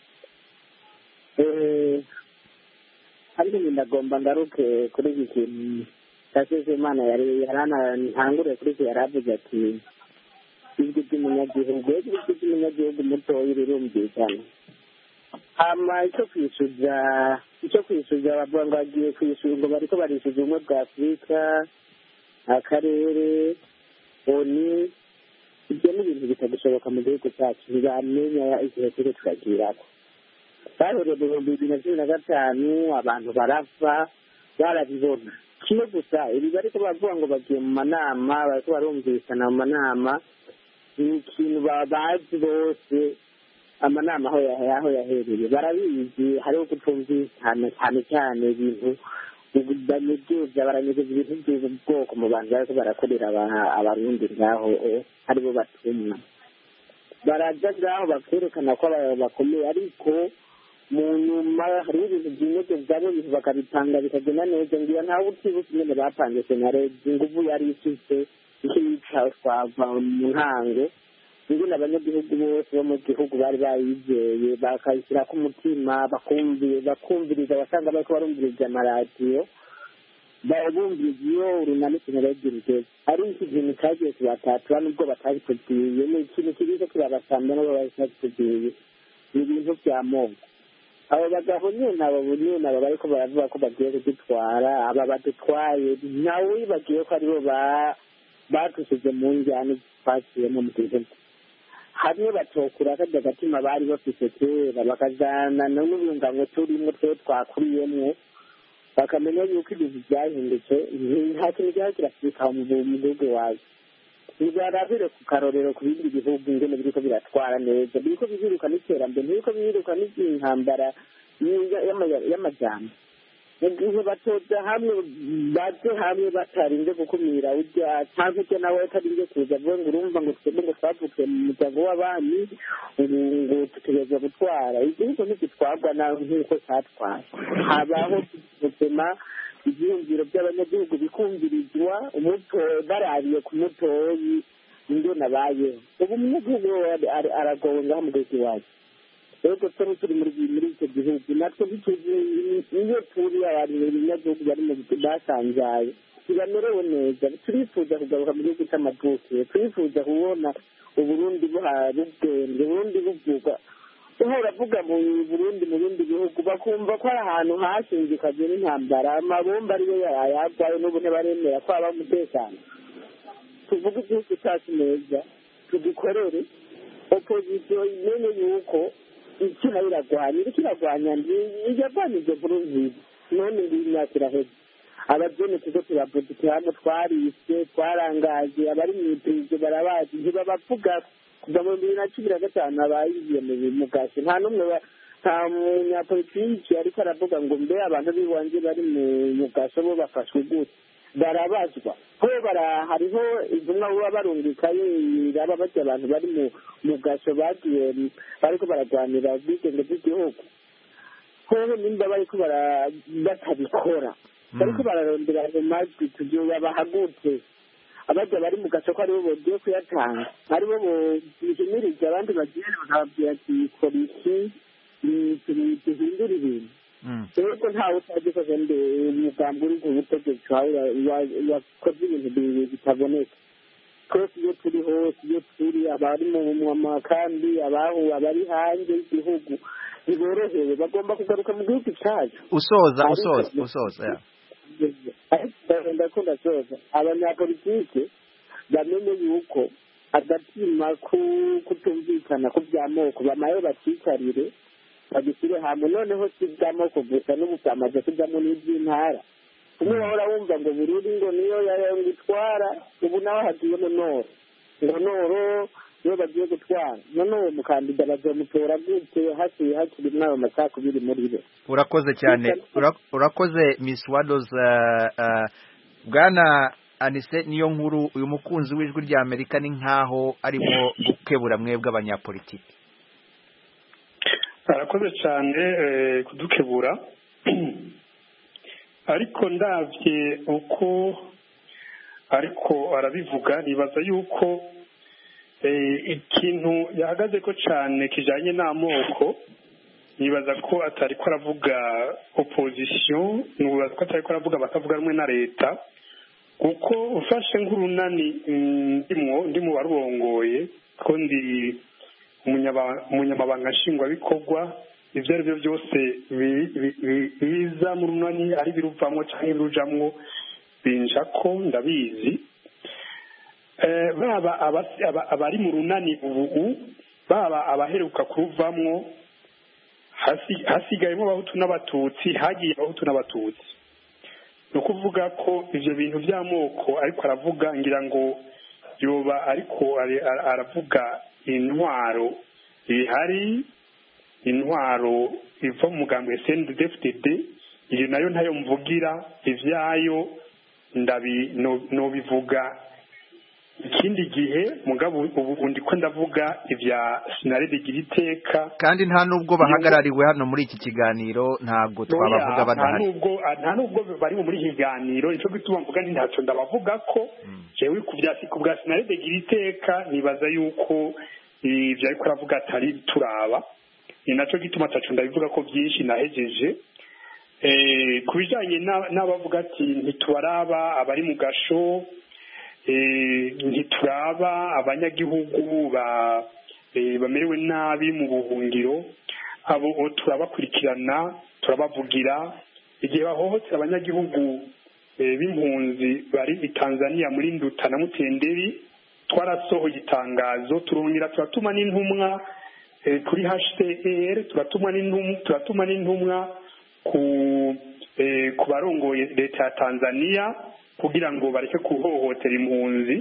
Eh, ariko ndagomba ngaruke kuri iki kintu Tasiye Imana yari yarana ntangure kuri iki yaravuze ati ijwi ry'umunyagihugu ijwi ry'umunyagihugu mutoya rirumvikana. Hama icyo kwisuza icyo kwisuza bavuga ngo agiye kwisuza ngo bariko barisuza ubumwe bwa Afurika, akarere, oni. Ibyo ni ibintu bitagushoboka mu gihugu cyacu, ntibamenya igihe turi turagirako. Bahore mu bihumbi bibiri na cumi na gatanu abantu barapfa barabibona. Kimwe gusa ibi bariko bavuga ngo bagiye mu manama, bariko barumvikana mu manama, ni ikintu babazi bose. Amanama aho yaho yahereye barabizi, hariho kutumvikana cyane cyane ibintu banyegeza baranyegeza ibintu by'ubwoko mu bantu bariko barakorera abarundi ngaho aribo batumwa. Baraza ngaho bakerekana ko bakomeye, ariko mu nyuma hariho ibintu by'inyegeza byabo bintu bakabitanga bikagenda neza, ngira ntawe utibuka ingene bapanze senarede inguvu yari ifise icyo yitwa twava mu ntango ingene abanyagihugu bose bo mu gihugu bari bayizeye bakayishyira ku mutima bakumviriza wasanga bariko barumviriza amaradiyo barabumviriza iyo urunani sinaradiyo rugeze ari iki kintu cagiye kubatatura nubwo batabikubwiye ni ikintu kiriko kirabasamba nabo batabikubwiye ni ibintu vy'amoko abo bagabo nyene abo nyene abo bariko baravuga ko bagiye kudutwara aba badutwaye nawe wibagiye ko aribo batusize mu njyana twaciyemo mu gihugu hamwe batokura akarya agatima bari bafise kera bakajana n'urunganwe turimwo twe twakuriyemwo bakamenya yuko ibintu byahindutse nta kintu cyari kirafurika mu gihugu wawe ntibyarabire ku karorero ku bindi bihugu ingene biriko biratwara neza biriko bihiruka n'iterambere ntibiriko bihiruka n'intambara y'amajambo mu gihe batoza hamwe baje hamwe batarinze gukumira urya cyangwa urya nawe atarinze kuza avuga ngo urumva ngo twebwe ngo twavukiye mu muryango w'abami ngo dutegereza gutwara igihugu ntigitwarwa nawe nk'uko cyatwaye habaho gusema ibyiyumviro by'abanyagihugu bikumvirizwa umuto barabiye ku mutoyi ingene abayeho ubu umunyagihugu aragowe ngaho mu gihugu iwacu rero twari turi muri icyo gihugu natwe ntituzi iyo turi abanyagihugu bari mu basanzaye ntibamerewe neza turifuza kugaruka mu gihugu cy'amavukiro turifuza kubona uburundi buhari ubwenge uburundi buvugwa uhora avuga mu burundi mu bindi bihugu bakumva ko ari ahantu hashinzikajwe n'intambara amabomba ariyo yayagwayo n'ubu ntibaremera ko haba umutekano tuvuge igihugu cyacu neza tugikorere opozisiyo imenye yuko ikina iragwanya iriko iragwanya iyagwanije nkuru nziza none ngiyi imyaka iraheze abajene tuzo turavuze hano twarishe twarangaje abari mw'iperereza barabazi ntibabavuga kuva mu bibiri na cumi na gatanu habaye ibiyemeye mu gace nta n'umwe nta munyapolitiki ariko aravuga ngo mbe abantu b'iwanje bari mu gace bo bafashwe gute barabazwa ko hariho intumwa baba barungikayo iraba barya abantu bari mu gace bagiye bariko baragwanira ubwigenge bw'igihugu hoho nimba bariko batabikora bariko bararondera ayo majwi tuzoyabahagutse abaja bari mu gace ko aribo bogiye kuyatanga aribo bohimiriza abandi bagire bakababwira ati kora iki duhindura ibintu rero ko ntawe utagikoze mbe umugambi uri ku butegetsi wakoze ibintu bitaboneka twese iyo turi hose iyo turi abari mu makambi abahu abari hanze y'igihugu ntiborohewe bagomba kugaruka mu gihugu cyacu usoza usoza usoza ndakunda soza abanyapolitike bamenye yuko agatima kutumvikana ku by'amoko bamaye bacicarire bagishyire hamwe noneho si iby'amoko gusa n'ubu byamaze kujyamo n'iby'intara umwe wahora wumva ngo bururi ngo niyo ngo itwara ubu nawe hagiyemo noro ngo noro niyo bagiye gutwara none uwo mukandida bazomutora gute hasiye hakiri mw'ayo macakubiri muri bo urakoze cyane urakoze Miss Wadoz bwana Anise niyo nkuru uyu mukunzi w'ijwi rya Amerika ni nkaho arimo gukebura mwebwe abanyapolitiki arakoze cyane kudukebura ariko ndavye uko ariko arabivuga nibaza yuko ikintu yahagaze ko cyane kijanye n'amoko nibaza ko atari ko aravuga opposition nibaza ko atari ko aravuga batavuga rumwe na leta kuko ufashe nk'urunani ndimwo ndi mu barurongoye ko ndi umunyamabanga nshingwabikorwa ibyo ari byo byose biza mu runani ari biruvamwo cyangwa birujamwo binja ko ndabizi baba abari mu runani ubu baba abaheruka kuruvamwo hasigayemo abahutu n'abatutsi hagiye abahutu n'abatutsi ni ukuvuga ko ibyo bintu by'amoko ariko aravuga ngira ngo yoba ariko aravuga intwaro ihari intwaro iva mu mugambi wa S N D F D D iyo nayo ntayo mvugira ivyayo ndabi no bivuga ikindi gihe mugabo ubu ndiko ndavuga ivya Sinarede Giriteka kandi nta nubwo bahagarariwe hano muri iki kiganiro ntabwo twabavuga badahari nta nubwo nta nubwo bari muri kiganiro ico gituma mvuga ni ntacyo ndabavuga ko jewe ku bya ku bwa Sinarede Giriteka nibaza yuko ibyo ariko aravuga atari turaba ni nacyo gituma atacu ndabivuga ko byinshi nahejeje ku bijyanye n'abavuga ati ntitubaraba abari mu gasho ntituraba abanyagihugu bamerewe nabi mu buhungiro abo turabakurikirana turabavugira igihe bahohotera abanyagihugu b'impunzi bari i Tanzania muri Nduta na Mutenderi twarasohoye itangazo turongera turatuma n'intumwa kuri H C R turatuma n'intumwa turatuma n'intumwa ku ku barongoye leta ya Tanzania kugira ngo bareke kuhohotera impunzi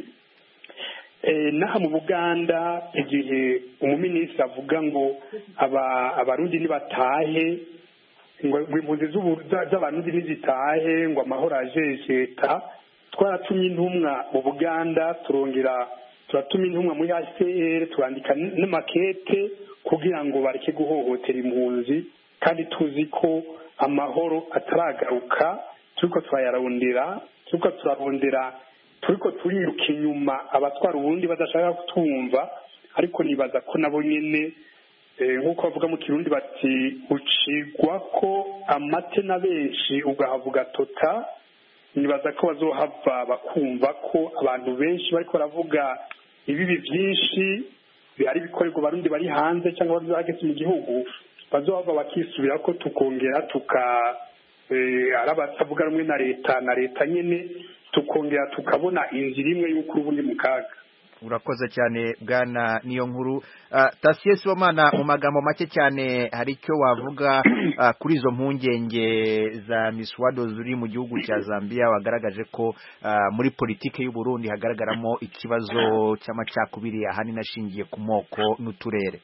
naha mu Buganda igihe umuminisitiri avuga ngo abarundi nibatahe ngo impunzi z'abarundi nizitahe ngo amahoro ajejeta twaratumye intumwa mu Buganda turongera turatuma intumwa muri H C R turandika n'amakete kugira ngo bareke guhohotera impunzi kandi tuzi ko amahoro ataragaruka turiko turayarondera turiko turarondera turiko turiruka inyuma abatwara ubundi badashaka kutumva ariko nibaza ko nabo nyene nk'uko bavuga mu Kirundi bati ucigwa ko amate na benshi ugahavuga tota nibaza ko bazohava bakumva ko abantu benshi bariko baravuga ibibi byinshi bihari bikorerwa barundi bari hanze cyangwa bari hagati mu gihugu bazohava bakisubira ko tukongera tuka arabatavuga rumwe na leta na leta nyene tukongera tukabona inzira imwe y'uko ubundi mu kaga. Urakoze cyane bwana niyo nkuru. Tasiye Sibomana mu magambo make cyane hari icyo wavuga kuri izo mpungenge za Miswado zuri mu gihugu cya Zambia wagaragaje ko muri politike y'u Burundi hagaragaramo ikibazo cy'amacakubiri ahanini ashingiye ku moko n'uturere.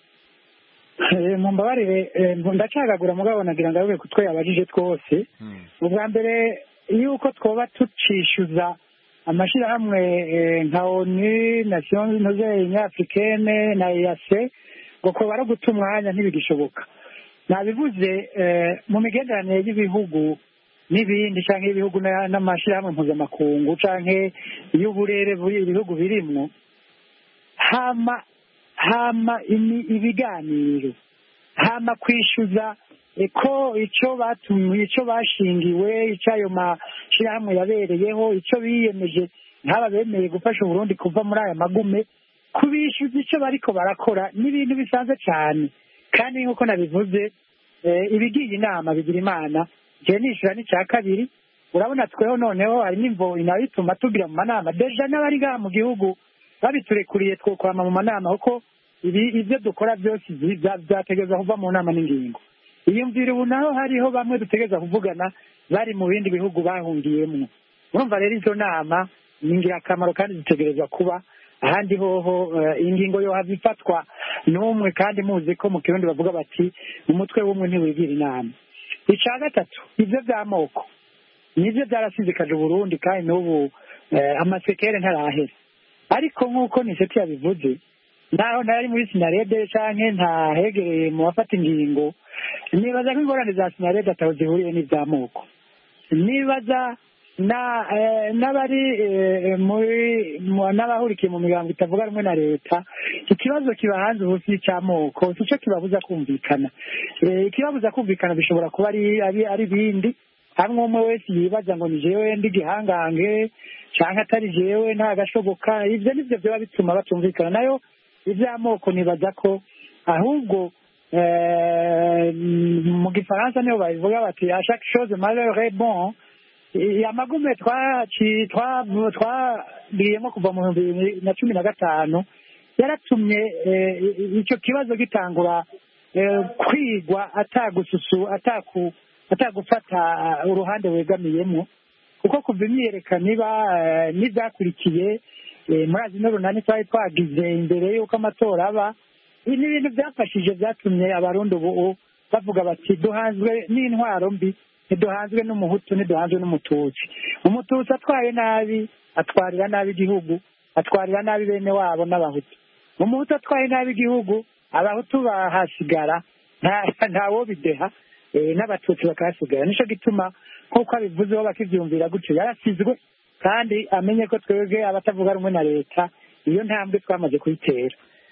mu mbabarire ndacagagura mugabo nagira ngo abe kutwe yabajije twose ubwa mbere yuko twoba tucishyuza amashyirahamwe nka ONU Nations Unies Africaine na E A C ngo ko bara guta umwanya ntibigishoboka nabivuze mu migenderanire y'ibihugu n'ibindi canke ibihugu n'amashyirahamwe mpuzamakungu canke y'uburere ibihugu birimwo hama hama ibiganiro hama kwishyuza ko icyo batumye icyo bashingiwe icyo ayo mashyirahamwe yabereyeho icyo biyemeje nk'aba bemeye gufasha Burundi kuva muri aya magume kubishyuza icyo bariko barakora n'ibintu bisanzwe cyane kandi nk'uko nabivuze ibigiye inama bigira imana je nishura n'icya kabiri urabona tweho noneho hari n'imvo inabituma tugira mu manama deja n'abari ngaha mu gihugu babiturekuriye twokwama mu manama kuko ibi ibyo dukora byose byategeza kuva mu nama n'ingingo iyumvira ubu naho hariho bamwe dutegeza kuvugana bari mu bindi bihugu bahungiyemo urumva rero izo nama ni ingirakamaro kandi zitegerezwa kuba ahandi hoho ingingo yo hazifatwa n'umwe kandi muzi ko mu Kirundi bavuga bati umutwe w'umwe ntiwigira inama icya gatatu ibyo by'amoko nibyo byarasizikaje Burundi kandi n'ubu amasekere ntarahera ariko nk'uko niseti yabivuze naho ntari muri sinarede canke ntahegereye mu bafata ingingo nibaza ko ingorane za sinarede ataho zihuriye n'ivy'amoko nibaza na n'abari muri n'abahurikiye mu migambo itavuga rumwe na leta ikibazo kiba hanze ubu si icy'amoko si cyo kibabuza kumvikana ikibabuza kumvikana bishobora kuba ari ari bindi hamwe umwe wese yibaza ngo ni jewe ndi gihangange canke atari jewe nta gashoboka ivyo nivyo vyoba bituma batumvikana nayo ivy'amoko nibaza ko ahubwo mu gifaransa niho babivuga bati a chaque chose malheur est bon amagume twagiyemo kuva mu bihumbi bibiri na cumi na gatanu yaratumye icyo kibazo gitangura kwigwa atagususu ataku atagufata uruhande wegamiyemo kuko kuva imyiyerekano iba n'ibyakurikiye murazi n'urunani twari twagize imbere y'uko amatora aba ibi ni ibintu byafashije byatumye abarundi ubu bavuga bati duhanzwe n'intwaro mbi ntiduhanzwe n'umuhutu ntiduhanzwe n'umututsi umututsi atwaye nabi atwarira nabi igihugu atwarira nabi bene wabo n'abahutu umuhutu atwaye nabi igihugu abahutu bahasigara ntawo bideha n'abatutsi bakahasigara nicyo gituma nk'uko abivuzeho bakibyumvira gutyo yarasizwe kandi amenye ko twebwe abatavuga rumwe na leta iyo ntambwe twamaze kuyitera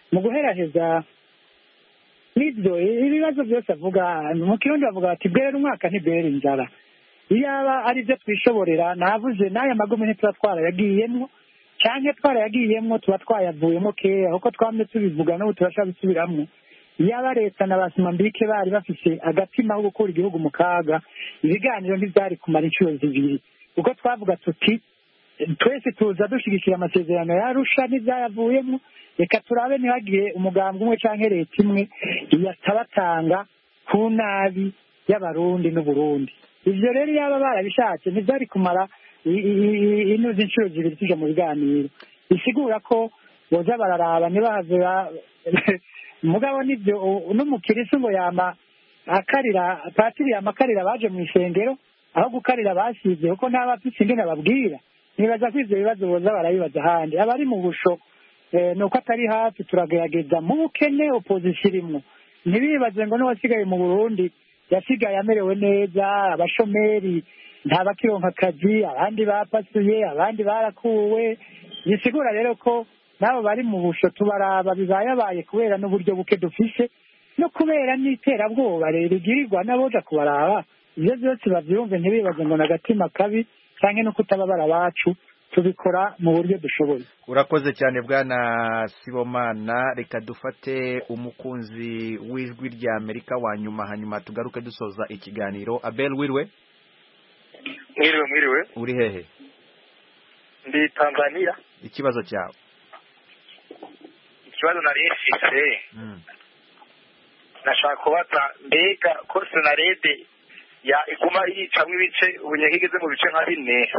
mu guheraheza n'ibyo ibibazo byose avuga mu kirundi bavuga bati bwera umwaka ntibwera inzara iyaba ari byo twishoborera navuze n'aya magume ntituba twarayagiyemwo cyangwa twarayagiyemwo tuba twayavuyemo kera kuko twamye tubivuga n'ubu turashaka gusubiramwo iyaba leta na basimambike bari bafise agatima ko gukura igihugu mu kaga ibiganiro ntibyari kumara inshuro zibiri kuko twavuga tuti twese tuza dushyigikira amasezerano yarusha n'ibyayavuyemo reka turabe ntihagire umugambwe umwe cyangwa leta imwe yatabatanga ku nabi y'abarundi n'uburundi ibyo rero yaba barabishatse ntibyari kumara inuzi inshuro zibiri tujya mu biganiro bisigura ko boza bararaba ntibahave mugabo nibyo n'umukirisi ngo yama akarira patiri yama akarira baje mu isengero aho gukarira basize kuko n'abafite ingene babwira nibaza ko ivyo bibazo boza barabibaza ahandi abari mu busho ni uko atari hafi turagerageza mu bukene opozisiyo irimwo ntibibaze ngo n'uwasigaye mu burundi yasigaye amerewe neza abashomeri ntabakironka akazi abandi bapasuye abandi barakuwe bisigura rero ko nabo bari mu busho tubaraba bibayabaye kubera n'uburyo buke dufise no kubera n'iterabwoba rigirirwa n'aboja kubaraba ivyo vyose bavyumve ntibibaze ngo n'agatima kabi canke no kutababara bacu tubikora mu buryo dushoboye. Urakoze cyane bwana Sibomana, reka dufate umukunzi w'ijwi rya Amerika wa nyuma hanyuma tugaruke dusoza ikiganiro. Abel wirwe? Mwiriwe mwiriwe. Uri hehe? Ndi Tanzania. Ikibazo cyawe? Ikibazo nari mfise mm. nashaka kubaza mbega ko Senarede ya iguma yicamwe ibice ubunyahigeze mu bice nka bine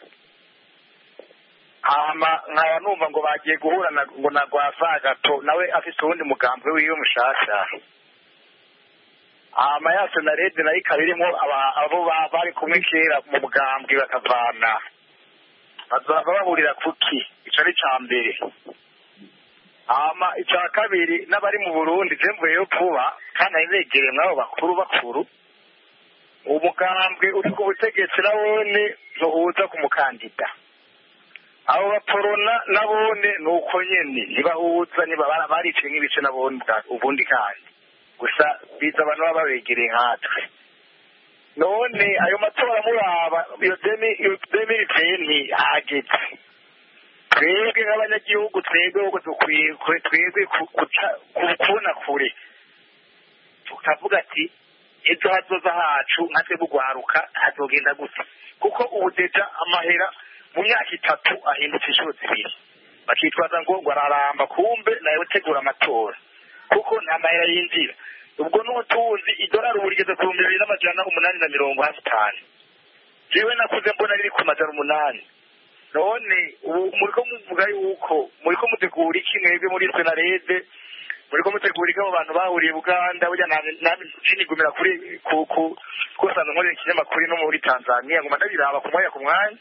hama nkaba numva ngo bagiye guhura na ngo na Rwasagato nawe afite uwundi mugambwe wiwe mushasha hama ya Senarede nayo ikaba irimo abo bari kumwe kera mu mugambwe bakavana bazava bahurira kuki ico ari ca mbere hama icya kabiri n'abari mu Burundi zemvuyeyo kuba kandi abegereye mwabo bakuru bakuru umugambwe uri ku butegetsi nabone ntuhuza ku mukandida abo baporona nabone nuko nyene ntibahuza niba bariciye nk'ibice nabone ubundi kandi gusa biza abantu baba babegereye nkatwe none ayo matora muraba iyo demi veni hageze twebwe nk'abanyagihugu twebwe uko dukwiye twebwe kubona kure tukavuga ati ejo hazoza hacu nka twebwe ugwaruka hazogenda gusa kuko ubu deja amahera mu myaka itatu ahindutse inshuro zibiri bakitwaza ngo ngo araramba kumbe nawe utegura amatora kuko nta mahera yinjira ubwo n'ubutunzi idolari ubu rigeze ku bihumbi bibiri n'amajana umunani na mirongo hafi itanu jewe nakuze mbona riri ku majana umunani none ubu muriko muvuga yuko muriko mutegura iki mwebwe muri Senarede muriko mutegura iki abo bantu bahuriye Uganda burya nigumira kuri kusana nkore ikinyamakuru no muri Tanzania ngoma ndabiraba ku mwanya ku mwanya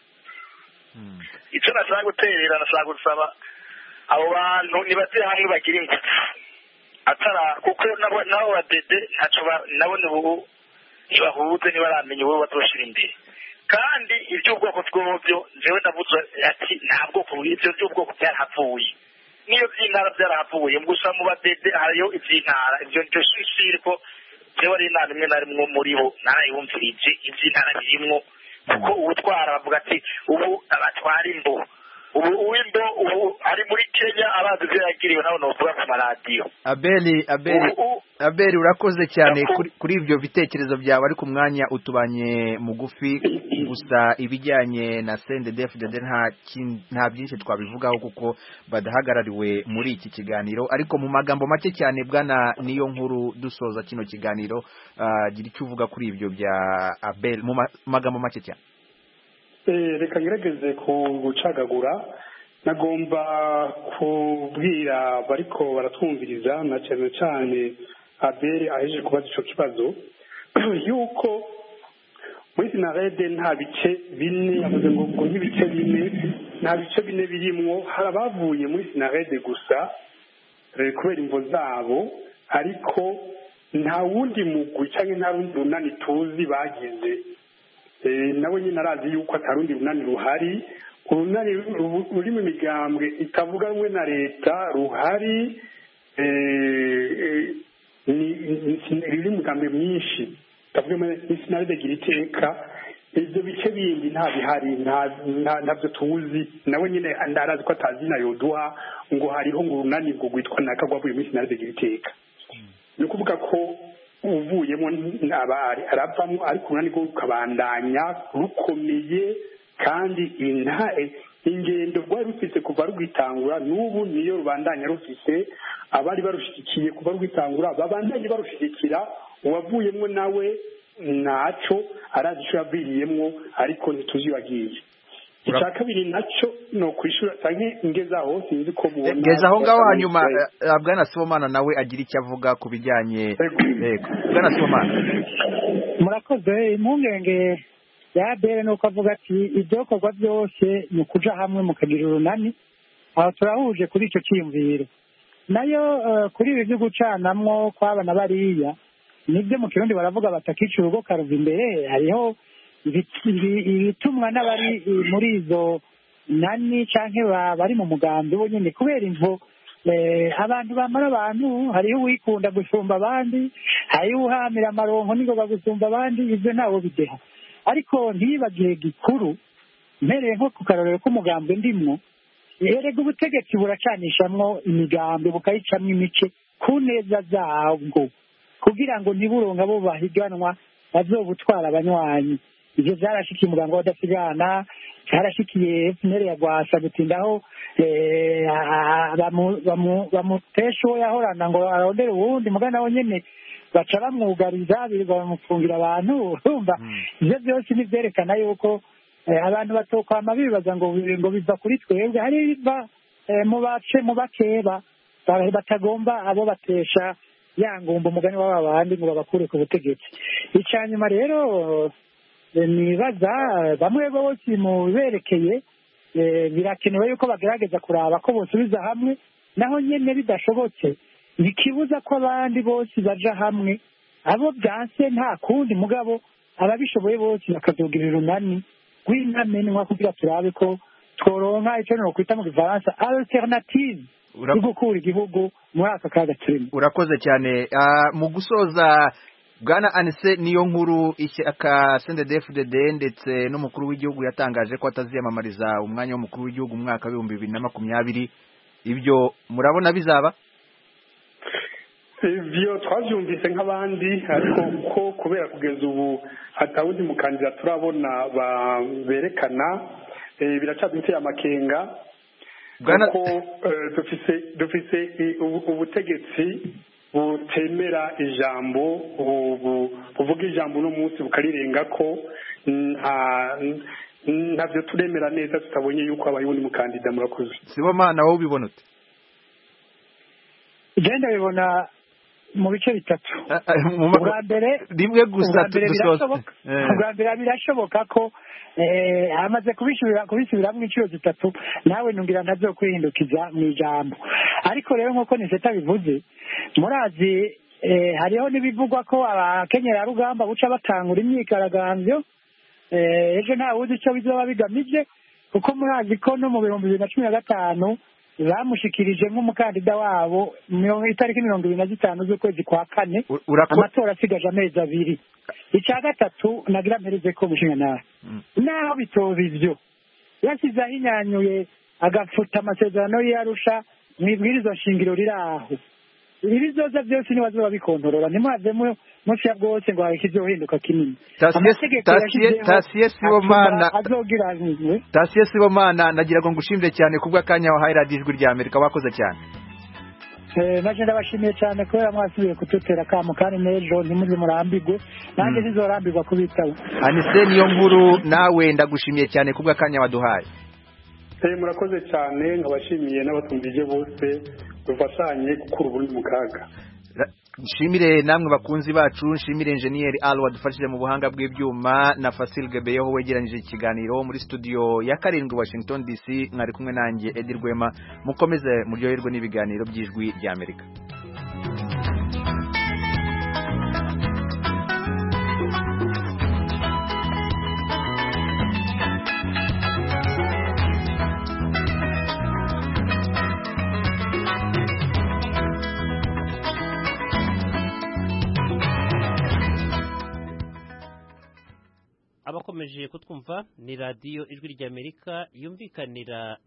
icyo nashaka guterera nashaka gusaba abo bantu nibaze hamwe bagira ingufu atara kuko nabo nabo badede ntaco nabone ubu ntibahuze ntibaramenye uwo bazoshira imbere kandi iby'ubwoko bw'ubyo jewe ndavuze ati ntabwo ku ibyo by'ubwoko byarahavuye niyo by'intara byarahavuye gusa mu badede hariyo iby'intara ibyo byo shishiri ko jewe ari intara imwe na rimwe muri bo narayumvirije iby'intara birimwo kuko ubutwara bavuga ati ubu abatwara imbo ubu uwimbo ubu ari muri Kenya abazi byo yagiriwe nabo novuga ku maradiyo. Abeli Abeli Abeli urakoze cyane kuri, kuri ivyo bitekerezo byawe ari ku mwanya utubanye mugufi gusa ibijyanye na C N D D F D D nta nta byinshi twabivugaho kuko badahagarariwe muri iki kiganiro ariko mu magambo make cyane bwana niyo nkuru dusoza kino kiganiro uh, gira icyo uvuga kuri ivyo bya Abel mu magambo make cyane. Reka ngerageze gucagagura nagomba kubwira bariko baratwumviriza na cyane cyane Abel aheje kubaza ico kibazo yuko muri Senarede nta bice bine yavuze ngo ngo nk'ibice bine nta bice bine birimwo harabavuye muri Senarede gusa kubera imvo zabo ariko nta wundi mugwi canke nta rundi runani tuzi bagize nawe nyine arazi yuko atarundi runani ruhari urunani ruri mu migambwe itavuga rumwe na leta ruhari riri umugambi mwinshi ndavuga muri sinaride gira iteka ibyo bice bindi nta bihari ntabyo tuzi nawe nyine ndarazi ko atazi na yoduha ngo hariho ngo urunani ngo rwitwa naka rwavuye muri sinaride gira iteka ni ukuvuga ko uvuyemo abari aravamo ariko urunani rwo rukabandanya rukomeye kandi ingendo rwari rufite kuva rwitangura n'ubu niyo rubandanya rufite abari barushigikiye kuva rwitangura babandanye barushigikira uwavuyemo nawe naco arazi icyo yaviriyemwo ariko ntituzi wagiye icya kabiri nacyo no kwishura canke ingezaho sinzi ko mubona ngezaho ngaho hanyuma bwana Sibomana nawe agira icyo avuga ku bijyanye yego bwana Sibomana murakoze impungenge ya bere nuko avuga ati ibyokorwa byose ni ukuja hamwe mukagira urunani aho turahuje kuri icyo cyiyumviro nayo kuri ibi byo gucanamwo kw'abana bariya nibyo mu kirundi baravuga batakica urugo karuva imbere hariho ibitumwa n'abari muri izo nani cyangwa bari mu mugambi bo nyine kubera imvo abantu bamara abantu hariho uwikunda gusumba abandi hariho uhamira amaronko n'ingoga gusumba abandi ibyo ntawo bideha ariko ntibagihe gikuru mpereye nko ku karorero k'umugambi ndimwo erega ubutegetsi buracanishamwo imigambi bukayicamwo imice ku neza zabwo kugira ngo ntiburonga abo bahiganwa bazobutwara abanywanyi ibyo byarashikiye umuganga w'adasigana byarashikiye fnr ya Rwasa gutindaho bamutesha uwo yahorana ngo arondere uwundi mugana nawe nyene baca bamwugariza birirwa bamufungira abantu urumva ivyo byose nivyerekana yuko abantu batokwama bibaza ngo ngo biva kuri twebwe hari biva mu bace mu bakeba batagomba abo batesha yangumba umugani w'aba bandi ngo babakure ku butegetsi icanyuma rero nibaza bamwe bose mu berekeye birakenewe yuko bagerageza kuraba ko bosubiza hamwe naho nyene bidashobotse ntikibuza ko abandi bose baja hamwe abo byanse nta kundi mugabo ababishoboye bose bakazogirira urunani rw'intamenwa kugira turabe ko tworonka icyo nokwita mu gifaransa alternative yo gukura igihugu muri aka kaga turimo urakoze cyane mu gusoza bwana Anise niyo nkuru ishyaka C N D D F D D ndetse n'umukuru w'igihugu yatangaje ko ataziyamamariza umwanya w'umukuru w'igihugu mu mwaka w'ibihumbi bibiri na makumyabiri ibyo murabona bizaba ibyo twabyumvise nk'abandi ariko ko kubera kugeza ubu hatawundi mukandida turabona berekana biracyaduteye amakenga kuko dufise ubutegetsi butemera ijambo buvuga ijambo uno munsi bukarirenga ko ntabyo turemera neza tutabonye yuko habaye undi mukandida murakoze Sibomana wowe ubibona ute igenda bibona mu bice bitatu ubwa mbere rimwe gusa ubwa mbere birashoboka ko amaze kubisubira kubisubiramo inshuro zitatu nawe nungira nabyo kwihindukiza mu ijambo ariko rero nk'uko niseta bivuze murazi hariho n'ibivugwa ko abakenyerarugamba buca batangura imyigaragambyo ejo nta wuzi icyo bizoba bigamije kuko murazi ko no mu bihumbi bibiri na cumi na gatanu bamushikirije nk'umukandida wabo itariki mirongo ibiri na zitanu z'ukwezi kwa kane amatora asigaje amezi abiri icya gatatu nagira mpereze ko gushinga nawe naho bitoba ivyo yasizeho inyanyuye agafuta amasezerano y'Arusha mu ibwirizwa shingiro riri aho ibizoza byose nibazoba bikontorora ntimwavemo munsi ya bwose ngo ikizohinduka kinini Tasiye Sibomana azogira nizwe Tasiye Sibomana nagira ngo ngushimire cyane kubwa kanya wahaye radio ijwi rya Amerika wakoze cyane eh naje ndabashimiye cyane kubera mwasubiye kututera kamo kandi nejo ntimuze murambigwe nanjye nizorambirwa kubitaba Anise niyo nkuru nawe ndagushimiye cyane kubwa kanya waduhaye eh murakoze cyane nkabashimiye n'abatumvije bose dufashanye gukura ubundi mu kaga nshimire namwe bakunzi bacu nshimire engineer Al wadufashije mu buhanga bw'ibyuma na Fasil Gebeyeho wegeranije ikiganiro muri studio ya karindwi Washington D C mwari kumwe nanjye Edi Rwema mukomeze muryoherwe n'ibiganiro by'ijwi rya Amerika. mukomeje kutwumva ni radiyo ijwi ry'Amerika yumvikanira